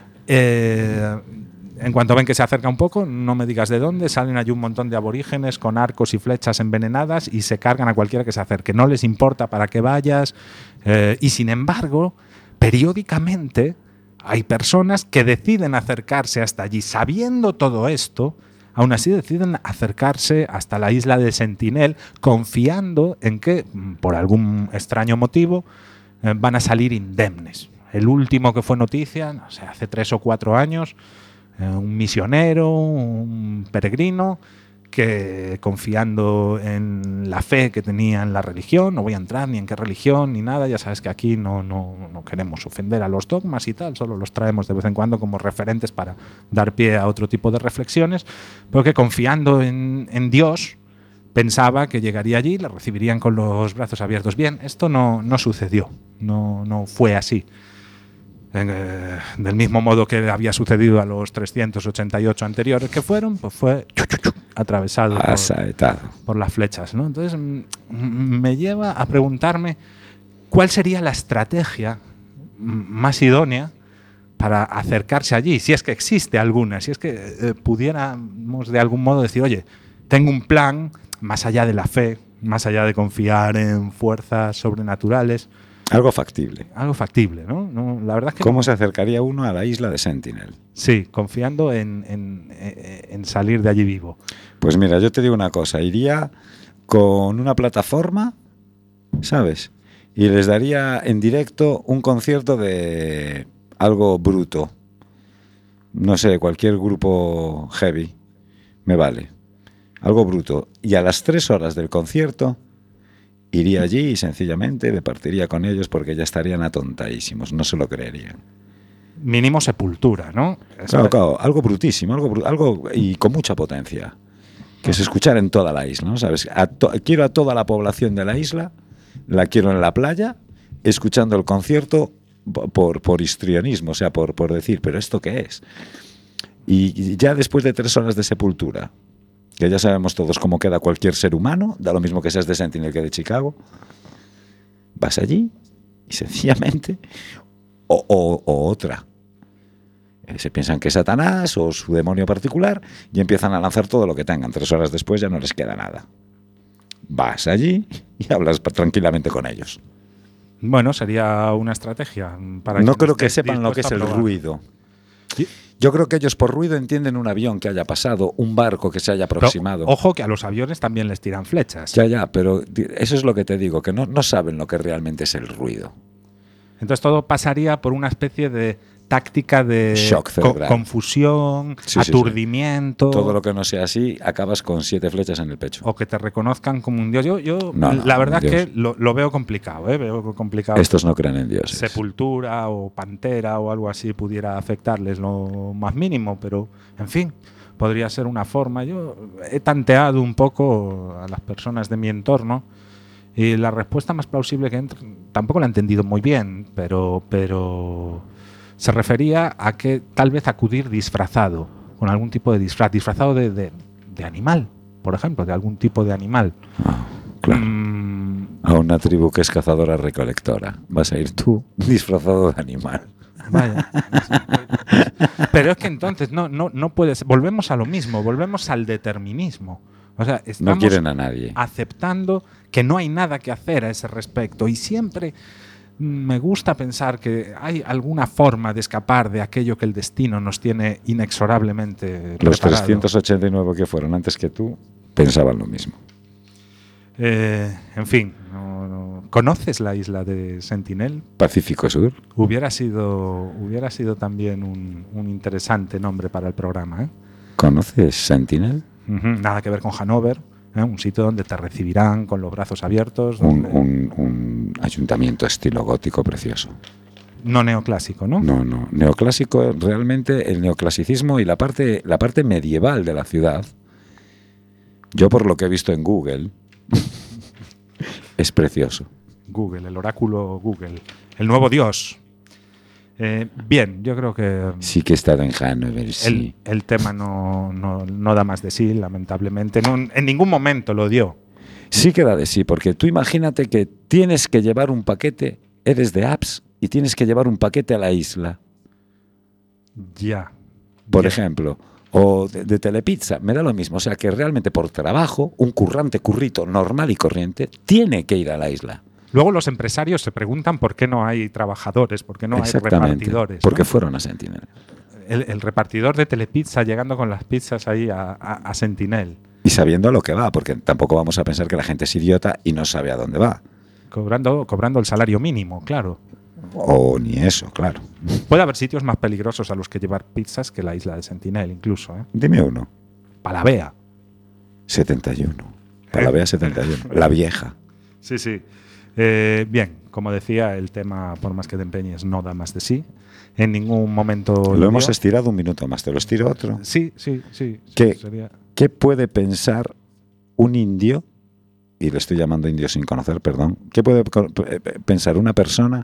eh, en cuanto ven que se acerca un poco, no me digas de dónde, salen allí un montón de aborígenes con arcos y flechas envenenadas y se cargan a cualquiera que se acerque. No les importa para qué vayas. eh, y sin embargo, periódicamente hay personas que deciden acercarse hasta allí. Sabiendo todo esto, aún así deciden acercarse hasta la isla de Sentinel, confiando en que, mm, por algún extraño motivo, eh, van a salir indemnes. El último que fue noticia, no sé, hace tres o cuatro años, eh, un misionero, un peregrino, que confiando en la fe que tenía en la religión, no voy a entrar ni en qué religión ni nada, ya sabes que aquí no, no, no queremos ofender a los dogmas y tal, solo los traemos de vez en cuando como referentes para dar pie a otro tipo de reflexiones, pero que confiando en, en Dios pensaba que llegaría allí y le recibirían con los brazos abiertos. Bien, esto no, no sucedió, no, no fue así. Eh, del mismo modo que había sucedido a los trescientos ochenta y ocho anteriores que fueron, pues fue chu, chu, chu, atravesado por, por las flechas, ¿no? Entonces m- me lleva a preguntarme cuál sería la estrategia m- más idónea para acercarse allí, si es que existe alguna, si es que eh, pudiéramos de algún modo decir, oye, tengo un plan más allá de la fe, más allá de confiar en fuerzas sobrenaturales. Algo factible. Algo factible, ¿no? no la verdad es que ¿Cómo no. se acercaría uno a la isla de Sentinel? Sí, confiando en, en, en salir de allí vivo. Pues mira, yo te digo una cosa. Iría con una plataforma, ¿sabes? Y les daría en directo un concierto de algo bruto. No sé, cualquier grupo heavy. Me vale. Algo bruto. Y a las tres horas del concierto iría allí y sencillamente me partiría con ellos porque ya estarían atontadísimos, no se lo creerían. Mínimo Sepultura, ¿no? Claro, claro, algo brutísimo, algo, bru- algo y con mucha potencia. Que se escuchara en toda la isla, ¿no? ¿Sabes? A to- quiero a toda la población de la isla, la quiero en la playa, escuchando el concierto por, por histrionismo, o sea, por, por decir, ¿pero esto qué es? Y ya después de tres horas de Sepultura, que ya sabemos todos cómo queda cualquier ser humano, da lo mismo que seas de Sentinel que de Chicago, vas allí y sencillamente, o, o, o otra, eh, se piensan que es Satanás o su demonio particular y empiezan a lanzar todo lo que tengan. Tres horas después ya no les queda nada. Vas allí y hablas tranquilamente con ellos. Bueno, sería una estrategia para No quien creo que esté sepan lo que es dispuesto el a probar. ruido. Sí. Yo creo que ellos por ruido entienden un avión que haya pasado, un barco que se haya aproximado. Pero, ojo que a los aviones también les tiran flechas. Ya, ya, pero eso es lo que te digo, que no, no saben lo que realmente es el ruido. Entonces todo pasaría por una especie de táctica de shock cerebral, co- confusión, sí, aturdimiento. Sí, sí. Todo lo que no sea así, acabas con siete flechas en el pecho. O que te reconozcan como un dios. Yo, yo no, no, la verdad es Dios. que lo, lo veo complicado, ¿eh? Veo complicado. Estos no creen en dioses. Sepultura o Pantera o algo así pudiera afectarles lo más mínimo, pero en fin, podría ser una forma. Yo he tanteado un poco a las personas de mi entorno y la respuesta más plausible que entra, tampoco la he entendido muy bien, pero, pero se refería a que tal vez acudir disfrazado, con algún tipo de disfraz, disfrazado de, de, de animal, por ejemplo, de algún tipo de animal. Ah, claro. Mm, a una tribu que es cazadora recolectora. Vas a ir tú disfrazado de animal. Vaya. Pero es que entonces no, no, no puedes. Volvemos a lo mismo, volvemos al determinismo. O sea, estamos no quieren a nadie. aceptando que no hay nada que hacer a ese respecto. Y siempre me gusta pensar que hay alguna forma de escapar de aquello que el destino nos tiene inexorablemente Los preparado. trescientos ochenta y nueve que fueron antes que tú pensaban lo mismo. Eh, en fin, no, no. ¿Conoces la isla de Sentinel? Pacífico Sur. Hubiera sido, hubiera sido también un, un interesante nombre para el programa, ¿eh? ¿Conoces Sentinel? Uh-huh. Nada que ver con Hanover, ¿eh? Un sitio donde te recibirán con los brazos abiertos. Un, donde... un, un ayuntamiento estilo gótico precioso. No neoclásico, ¿no? No, no. Neoclásico, realmente el neoclasicismo y la parte, la parte medieval de la ciudad, yo por lo que he visto en Google, es precioso. Google, el oráculo Google, el nuevo dios. Eh, bien, yo creo que sí que he estado en Hanover, sí. el, el tema no, no, no da más de sí, lamentablemente. No, en ningún momento lo dio. Sí que da de sí, porque tú imagínate que tienes que llevar un paquete, eres de apps y tienes que llevar un paquete a la isla. Ya. Por ya. ejemplo, o de, de Telepizza, me da lo mismo. O sea que realmente por trabajo, un currante currito normal y corriente tiene que ir a la isla. Luego los empresarios se preguntan por qué no hay trabajadores, por qué no hay repartidores. Porque ¿no? fueron a Sentinel. El, el repartidor de Telepizza llegando con las pizzas ahí a, a, a Sentinel. Y sabiendo a lo que va, porque tampoco vamos a pensar que la gente es idiota y no sabe a dónde va. Cobrando, cobrando el salario mínimo, claro. O ni eso, claro. Puede haber sitios más peligrosos a los que llevar pizzas que la isla de Sentinel, incluso, ¿eh? Dime uno. Palavea. setenta y uno. Para la B E A setenta y uno. La vieja. Sí, sí. Eh, bien, como decía, el tema, por más que te empeñes, no da más de sí. En ningún momento... Lo hemos estirado un minuto más. ¿Te lo estiro otro? Sí, sí, sí. ¿Qué, sería... ¿Qué puede pensar un indio? Y le estoy llamando indio sin conocer, perdón. ¿Qué puede pensar una persona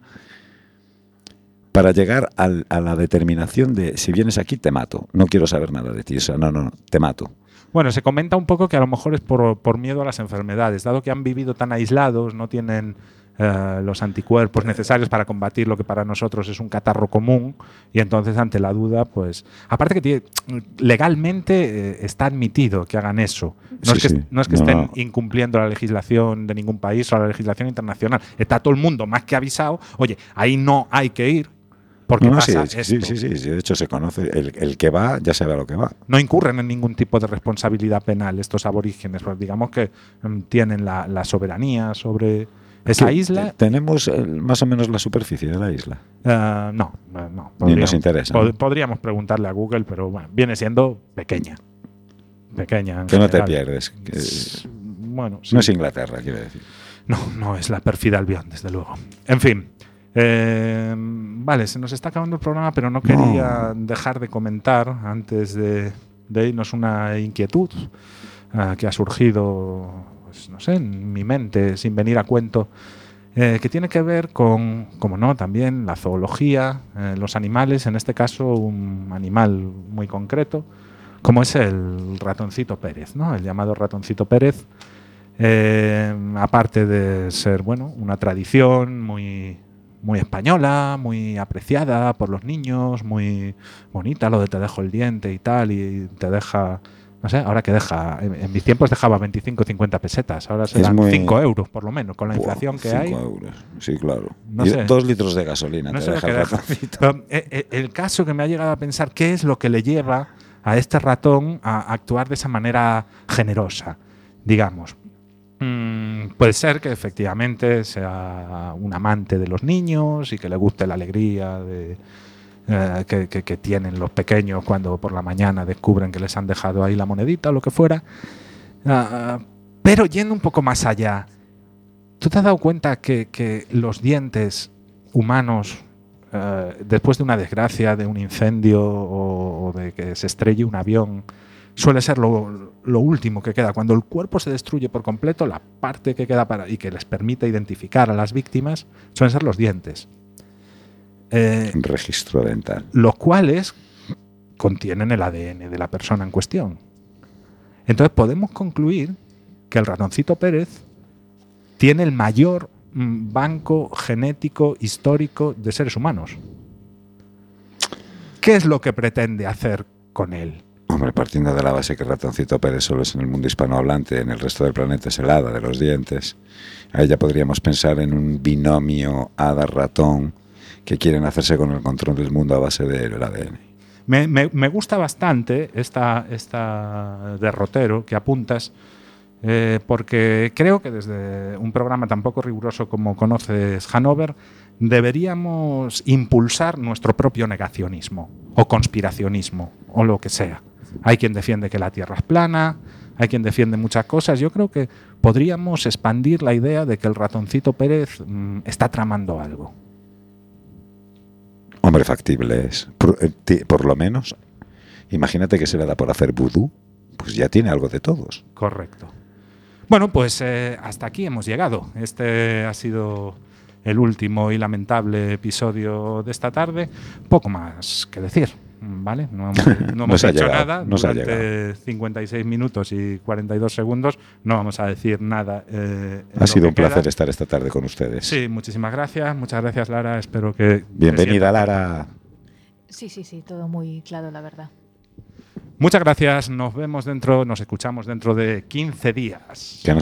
para llegar al, a la determinación de si vienes aquí te mato? No quiero saber nada de ti. O sea, no, no, no, te mato. Bueno, se comenta un poco que a lo mejor es por, por miedo a las enfermedades, dado que han vivido tan aislados, no tienen eh, los anticuerpos necesarios para combatir lo que para nosotros es un catarro común, y entonces ante la duda, pues... Aparte que tiene, legalmente eh, está admitido que hagan eso. No Sí, es que, sí. no es que No, estén no. incumpliendo la legislación de ningún país o la legislación internacional. Está todo el mundo más que avisado. Oye, ahí no hay que ir. Porque No, no, pasa sí, esto. sí, sí, sí, sí, de hecho se conoce, el, el que va ya sabe a lo que va. No incurren en ningún tipo de responsabilidad penal estos aborígenes, pues digamos que mm, tienen la, la soberanía sobre esa Sí, isla. te- Tenemos el- más o menos la superficie de la isla. Eh, no, eh, no. Ni nos interesa, pod- ¿no? Podríamos preguntarle a Google, pero bueno, viene siendo pequeña. Pequeña. en Que no te general. pierdes. Que S- Bueno, sí. no es Inglaterra, quiero decir. No, no es la pérfida Albión, desde luego. En fin. eh, vale, se nos está acabando el programa, pero no quería dejar de comentar, antes de, de irnos, una inquietud eh, que ha surgido, pues no sé, en mi mente, sin venir a cuento, eh, que tiene que ver con, como no, también la zoología, eh, los animales, en este caso un animal muy concreto, como es el ratoncito Pérez, ¿no? El llamado ratoncito Pérez. Eh, aparte de ser, bueno, una tradición muy, muy española, muy apreciada por los niños, muy bonita, lo de te dejo el diente y tal, y te deja, no sé, ahora que deja, en, en mis tiempos dejaba veinticinco o cincuenta pesetas, ahora se Es dan muy- cinco euros por lo menos, con la Buah, inflación que cinco hay. euros. Sí, claro. No Y sé. dos litros de gasolina No te sé lo deja que el deja. ratoncito. Pero, eh, eh, el caso que me ha llegado a pensar, ¿qué es lo que le lleva a este ratón a actuar de esa manera generosa, digamos? Mm, puede ser que efectivamente sea un amante de los niños y que le guste la alegría de, eh, que, que- que tienen los pequeños cuando por la mañana descubren que les han dejado ahí la monedita o lo que fuera. Ah, pero yendo un poco más allá, ¿tú te has dado cuenta que, que los dientes humanos, eh, después de una desgracia, de un incendio o, o de que se estrelle un avión, suele ser lo, lo último que queda? Cuando el cuerpo se destruye por completo, la parte que queda para, y que les permite identificar a las víctimas suelen ser los dientes. Eh, Un registro dental. los cuales contienen el A D N de la persona en cuestión. Entonces podemos concluir que el ratoncito Pérez tiene el mayor mm, banco genético histórico de seres humanos. ¿Qué es lo que pretende hacer con él? Hombre, partiendo de la base que Ratoncito Pérez solo es en el mundo hispanohablante, en el resto del planeta es el hada de los dientes, ahí ya podríamos pensar en un binomio hada-ratón que quieren hacerse con el control del mundo a base del A D N. Me, me- me gusta bastante esta, esta derrotero que apuntas, eh, porque creo que desde un programa tan poco riguroso como conoces Hanover, deberíamos impulsar nuestro propio negacionismo o conspiracionismo o lo que sea. Hay quien defiende que la Tierra es plana, hay quien defiende muchas cosas. Yo creo que podríamos expandir la idea de que el ratoncito Pérez mm, está tramando algo. Hombre, factible es. Por, eh, ti- por lo menos, imagínate que se le da por hacer vudú, pues ya tiene algo de todos. Correcto. Bueno, pues eh, hasta aquí hemos llegado. Este ha sido el último y lamentable episodio de esta tarde. Poco más que decir, ¿vale? No hemos, no hemos Nos ha hecho llegado, nada nos ha durante cincuenta y seis minutos y cuarenta y dos segundos. No vamos a decir nada. eh, en Ha lo sido que un placer queda. estar esta tarde con ustedes. Sí, muchísimas gracias. Muchas gracias, Lara. Espero que... Bienvenida, Lara. Sí, sí, sí, todo muy claro, la verdad. Muchas gracias. Nos vemos dentro, nos escuchamos dentro de quince días. Que no